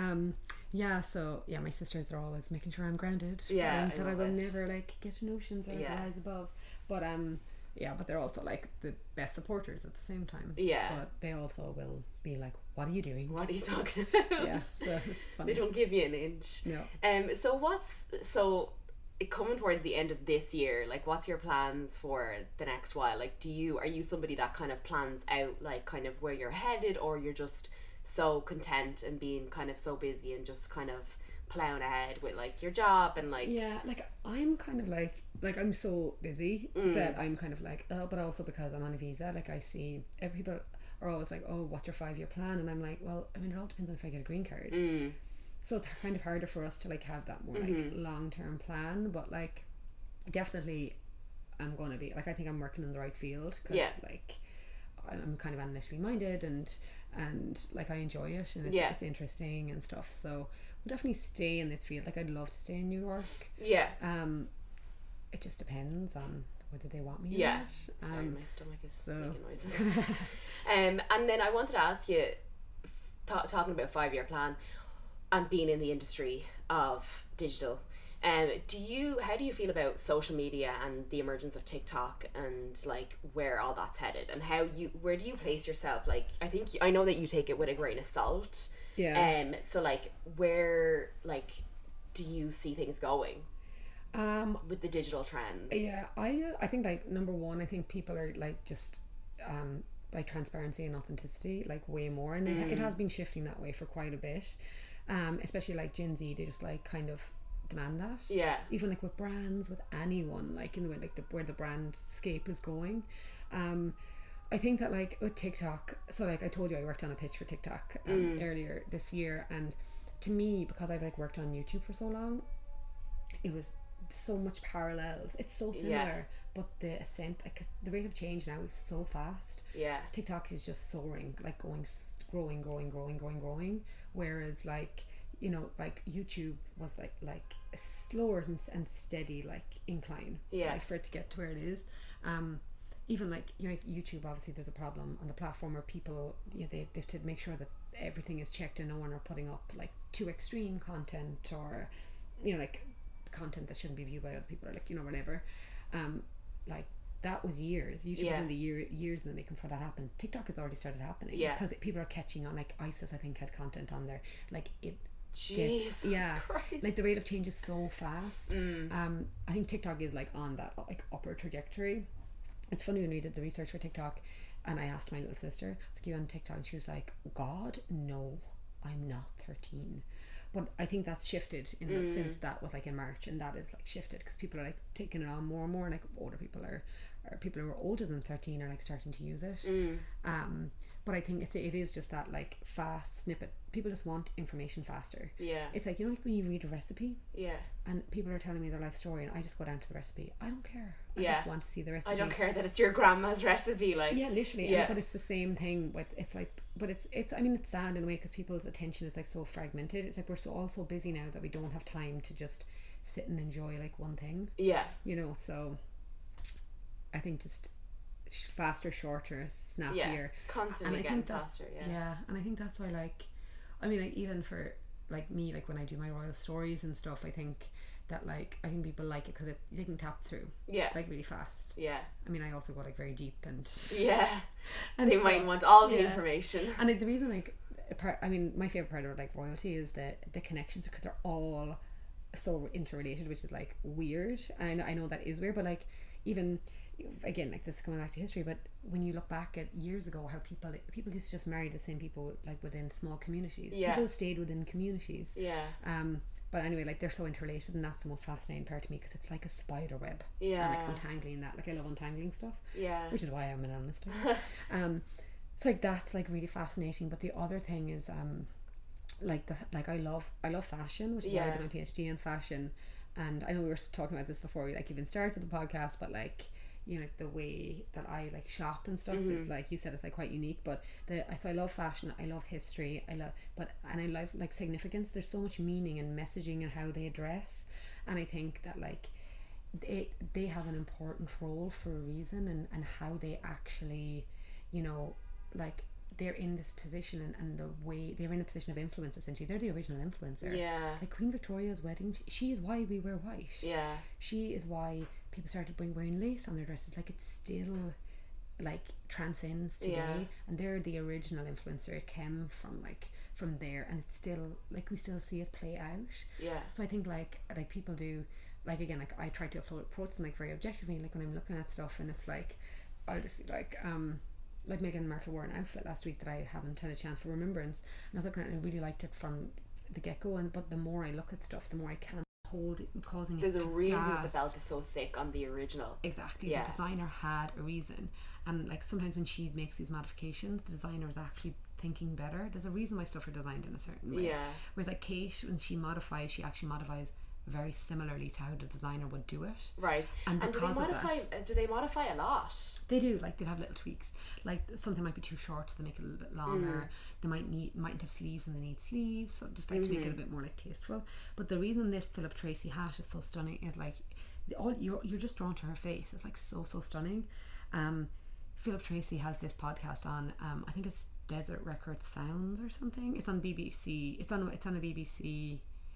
[SPEAKER 2] so my sisters are always making sure I'm grounded. And that I will never like get notions or rise above. But but they're also like the best supporters at the same time. But they also will be like, what are you doing?
[SPEAKER 1] What are you talking about?
[SPEAKER 2] So it's funny.
[SPEAKER 1] They don't give you an inch.
[SPEAKER 2] No.
[SPEAKER 1] So coming towards the end of this year, like, what's your plans for the next while? Like, are you somebody that kind of plans out like kind of where you're headed, or you're just so content and being kind of so busy and just kind of plowing ahead with like your job and like
[SPEAKER 2] yeah, like I'm kind of like I'm so busy that I'm kind of like, oh, but also because I'm on a visa, like I see people are always like, oh, what's your 5-year plan? And I'm like, well, I mean, it all depends on if I get a green card. So it's kind of harder for us to like have that more like long-term plan, but like definitely I'm gonna be like, I think I'm working in the right field because like I'm kind of analytically minded and like I enjoy it and it's interesting and stuff, so we'll definitely stay in this field. Like I'd love to stay in New York. It just depends on whether they want me or not.
[SPEAKER 1] Sorry, my stomach is making noises. And then I wanted to ask you, talking about 5-year plan and being in the industry of digital, how do you feel about social media and the emergence of TikTok and like where all that's headed, and where do you place yourself? Like I know that you take it with a grain of salt. So like where like do you see things going with the digital trends?
[SPEAKER 2] I think like number one, I think people are like just like transparency and authenticity like way more, and it has been shifting that way for quite a bit, especially like Gen Z. They just like kind of demand that, even like with brands, with anyone, like in the way like where the brand scape is going. I think that like with TikTok, so like I told you I worked on a pitch for TikTok earlier this year, and to me, because I've like worked on YouTube for so long, it was so much parallels. It's so similar, but the ascent, like the rate of change now is so fast. TikTok is just soaring, like growing, whereas like, you know, like YouTube was like a slower and steady like incline, like for it to get to where it is. Even like, you know, like YouTube, obviously there's a problem on the platform where people, you know, they have to make sure that everything is checked and no one are putting up like too extreme content, or, you know, like content that shouldn't be viewed by other people, or like, you know, whatever. Like that was years. YouTube was in the years in the making before that happened. TikTok has already started happening because people are catching on. Like ISIS, I think, had content on there. Like it.
[SPEAKER 1] Jesus Christ.
[SPEAKER 2] Like the rate of change is so fast. I think TikTok is like on that like upper trajectory. It's funny when we did the research for TikTok, and I asked my little sister, "So you on TikTok?" And she was like, "God, no, I'm not 13." But I think that's shifted since that was like in March, and that is like shifted because people are like taking it on more and more. And like older people or people who are older than 13 are like starting to use it. But I think it is just that like fast snippet. People just want information faster. It's like, you know, like when you read a recipe, and people are telling me their life story, and I just go down to the recipe. I don't care. I just want to see the recipe.
[SPEAKER 1] I don't care that it's your grandma's recipe, like
[SPEAKER 2] literally. But it's the same thing with, it's like, but it's I mean, it's sad in a way because people's attention is like so fragmented. It's like we're all so busy now that we don't have time to just sit and enjoy like one thing, you know. So I think just faster, shorter, snappier,
[SPEAKER 1] constantly
[SPEAKER 2] and I
[SPEAKER 1] getting
[SPEAKER 2] think
[SPEAKER 1] faster.
[SPEAKER 2] And I think that's why, like, I mean, like, even for like me, like when I do my royal stories and stuff, I think that like I think people like it because they can tap through like really fast. I mean, I also go like very deep and
[SPEAKER 1] and they might want all the information.
[SPEAKER 2] And like, the reason like I mean, my favorite part of like royalty is the connections, because they're all so interrelated, which is like weird. And I know that is weird, but like, even again, like this is coming back to history, but when you look back at years ago, how people used to just marry the same people like within small communities. People stayed within communities. But anyway, like they're so interrelated, and that's the most fascinating part to me, because it's like a spider web. And like untangling that, like I love untangling stuff. Which is why I'm an analyst. So like that's like really fascinating. But the other thing is I love fashion, which is why I did my PhD in fashion. And I know we were talking about this before we like even started the podcast, but like, you know, the way that I like shop and stuff is like you said, it's like quite unique. But so I love fashion, I love history, I love like significance. There's so much meaning and messaging and how they dress, and I think that like they have an important role for a reason, and how they actually, you know, like they're in this position, and the way they're in a position of influence, essentially. They're the original influencer. Like Queen Victoria's wedding, she is why we wear white. She is why people started wearing lace on their dresses. Like, it still like transcends today, and they're the original influencer. It came from there, and it's still like we still see it play out. So I think like people do, like, again, like I try to approach them like very objectively, like when I'm looking at stuff, and it's like I'll just be like Meghan Markle wore an outfit last week that I haven't had a chance for remembrance, and I was looking at it and I really liked it from the get-go, but the more I look at stuff, the more I can't hold it, causing
[SPEAKER 1] There's
[SPEAKER 2] it
[SPEAKER 1] a
[SPEAKER 2] to
[SPEAKER 1] reason that
[SPEAKER 2] gas.
[SPEAKER 1] the belt is so thick on the original.
[SPEAKER 2] Exactly.
[SPEAKER 1] Yeah.
[SPEAKER 2] The designer had a reason, and like sometimes when she makes these modifications, the designer is actually thinking better. There's a reason why stuff are designed in a certain way.
[SPEAKER 1] Yeah.
[SPEAKER 2] Whereas like Kate, when she modifies, she actually modifies very similarly to how the designer would do it.
[SPEAKER 1] Right.
[SPEAKER 2] And
[SPEAKER 1] do they
[SPEAKER 2] because of
[SPEAKER 1] modify?
[SPEAKER 2] that,
[SPEAKER 1] Do they modify a lot?
[SPEAKER 2] they do, like they'd have little tweaks. Like something might be too short, so they make it a little bit longer. They might have sleeves and they need sleeves, so just like to make it a bit more like tasteful. But the reason this Philip Tracy hat is so stunning is like you're just drawn to her face. It's like so stunning. Philip Tracy has this podcast on I think it's Desert Record Sounds or something. It's on BBC. It's on a BBC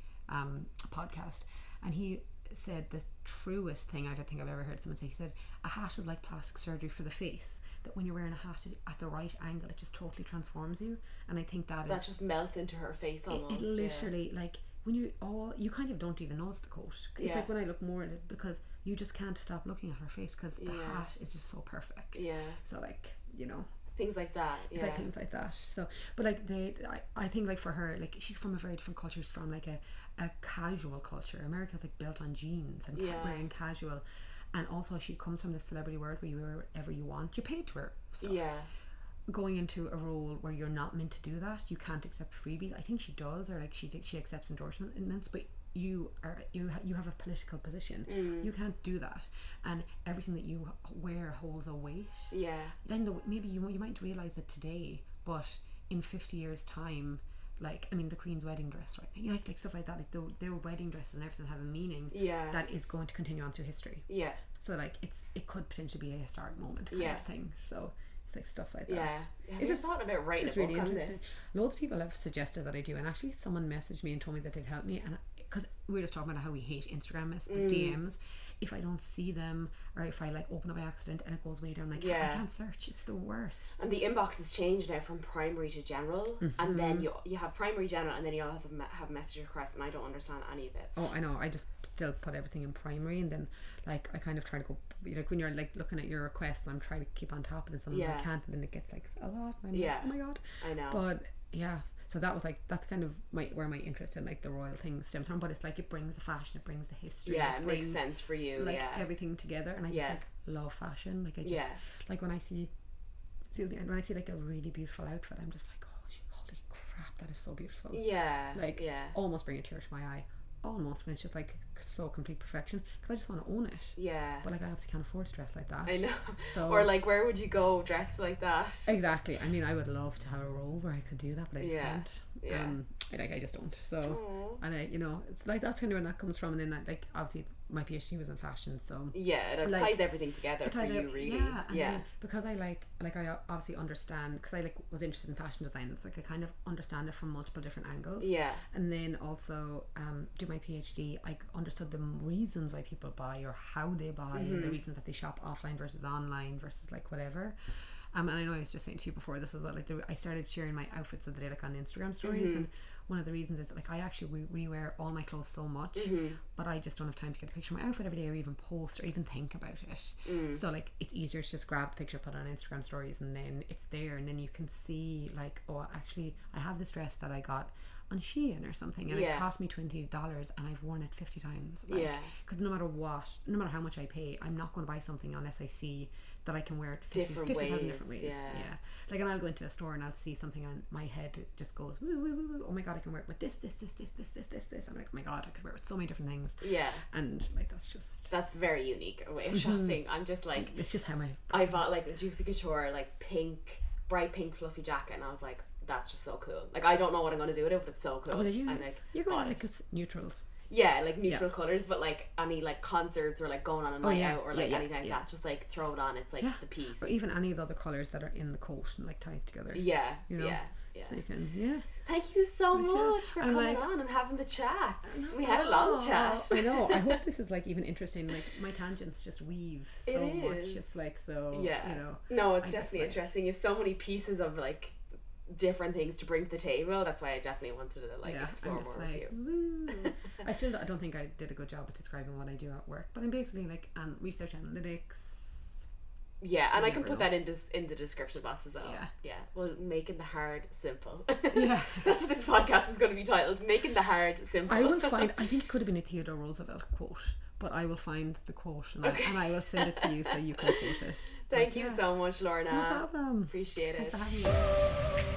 [SPEAKER 2] podcast, and he said the truest thing I think I've ever heard someone say. He said a hat is like plastic surgery for the face, that when you're wearing a hat at the right angle, it just totally transforms you. And I think that
[SPEAKER 1] just melts into her face almost.
[SPEAKER 2] it literally, like when you kind of don't even notice the coat. It's like when I look more at it, because you just can't stop looking at her face, because the hat is just so perfect. So like, you know,
[SPEAKER 1] things like that.
[SPEAKER 2] it's like things like that. So but like I think like for her, like she's from a very different culture. She's from like a casual culture. America's like built on jeans and wearing casual, and also she comes from the celebrity world where you wear whatever you want, you're paid to wear stuff. Going into a role where you're not meant to do that, you can't accept freebies. I think she does, or like she accepts endorsements, but you have a political position. You can't do that, and everything that you wear holds a weight. Then maybe you might realize it today, but in 50 years time, like, I mean, the Queen's wedding dress, right? You know, like stuff like that, like their wedding dresses and everything have a meaning that is going to continue on through history. So like it could potentially be a historic moment kind of thing. So it's like stuff like that.
[SPEAKER 1] It's just thought about writing a book
[SPEAKER 2] really
[SPEAKER 1] on
[SPEAKER 2] interesting.
[SPEAKER 1] this.
[SPEAKER 2] Loads of people have suggested that I do, and actually someone messaged me and told me that they'd help me, and because we were just talking about how we hate Instagram DMs. If I don't see them, or if I like open up by accident and it goes way down, like I can't search. It's the worst.
[SPEAKER 1] And the inbox has changed now from primary to general, and then you have primary, general, and then you also have message requests, and I don't understand any of it.
[SPEAKER 2] Oh, I know. I just still put everything in primary, and then like I kind of try to go, like when you're like looking at your requests, and I'm trying to keep on top of it, and I can't, and then it gets like a lot, and I'm like, oh my god,
[SPEAKER 1] I know.
[SPEAKER 2] But yeah, so that was like, that's kind of where my interest in like the royal thing stems from. But it's like it brings the fashion, it brings the history,
[SPEAKER 1] it makes sense for you,
[SPEAKER 2] like everything together. And I just like love fashion. Like I just like when I see like a really beautiful outfit, I'm just like, oh holy crap, that is so beautiful. Almost bring a tear to my eye, almost, when it's just like so complete perfection, because I just want to own it. But like I obviously can't afford to dress like that.
[SPEAKER 1] I know.
[SPEAKER 2] So,
[SPEAKER 1] or like, where would you go dressed like that?
[SPEAKER 2] Exactly. I mean, I would love to have a role where I could do that, but I just can't. I just don't. So and I, you know, it's like that's kind of where that comes from. And then like obviously my PhD was in fashion, so
[SPEAKER 1] it
[SPEAKER 2] like,
[SPEAKER 1] ties everything together for you, really.
[SPEAKER 2] Then because I like I obviously understand, because I like was interested in fashion design. It's like I kind of understand it from multiple different angles. And then also do my PhD, I understood the reasons why people buy, or how they buy, and the reasons that they shop offline versus online versus like whatever. And I know I was just saying to you before this as well, like I started sharing my outfits of the day like on Instagram stories, and one of the reasons is like I actually rewear all my clothes so much, but I just don't have time to get a picture of my outfit every day, or even post, or even think about it. So like it's easier to just grab a picture, put it on Instagram stories, and then it's there, and then you can see like, oh, actually I have this dress that I got on Shein or something, and it cost me $20, and I've worn it 50 times. Like, because no matter how much I pay, I'm not going to buy something unless I see that I can wear it 50,000 different ways. Like, and I'll go into a store and I'll see something on my head, it just goes woo, woo, woo, woo. Oh my god, I can wear it with this. I'm like, oh my god, I could wear it with so many different things. And like that's
[SPEAKER 1] very unique a way of shopping. I'm just like,
[SPEAKER 2] it's just how
[SPEAKER 1] I bought like a Juicy Couture like bright pink fluffy jacket, and I was like, that's just so cool. Like, I don't know what I'm going to do with it, but it's so cool.
[SPEAKER 2] And
[SPEAKER 1] like,
[SPEAKER 2] you're going like it's neutrals.
[SPEAKER 1] Like neutral colours, but like any like concerts or like going on a night out or like anything like that, just like throw it on. It's like the piece.
[SPEAKER 2] Or even any of the other colours that are in the coat and like tied together. You know? So you can,
[SPEAKER 1] Thank you so much for coming on and having the chats. We had a long chat.
[SPEAKER 2] I know. I hope this is like even interesting. Like my tangents just weave so much. It's like so. You know.
[SPEAKER 1] No, it's definitely interesting. You have so many pieces of like different things to bring to the table. That's why I definitely wanted to like explore more with you.
[SPEAKER 2] I don't think I did a good job of describing what I do at work, but I'm basically like research analytics,
[SPEAKER 1] Yeah, and I can
[SPEAKER 2] never
[SPEAKER 1] put
[SPEAKER 2] know.
[SPEAKER 1] that in the description box as well.
[SPEAKER 2] Yeah.
[SPEAKER 1] Well, making the hard simple.
[SPEAKER 2] Yeah.
[SPEAKER 1] That's what this podcast is going to be titled, Making the Hard Simple.
[SPEAKER 2] I will find, I think it could have been a Theodore Roosevelt quote, but I will find the quote and I will send it to you so you can quote it.
[SPEAKER 1] Thank
[SPEAKER 2] But
[SPEAKER 1] you
[SPEAKER 2] yeah.
[SPEAKER 1] so much, Lorna.
[SPEAKER 2] No problem.
[SPEAKER 1] Appreciate it.
[SPEAKER 2] Thanks for having me.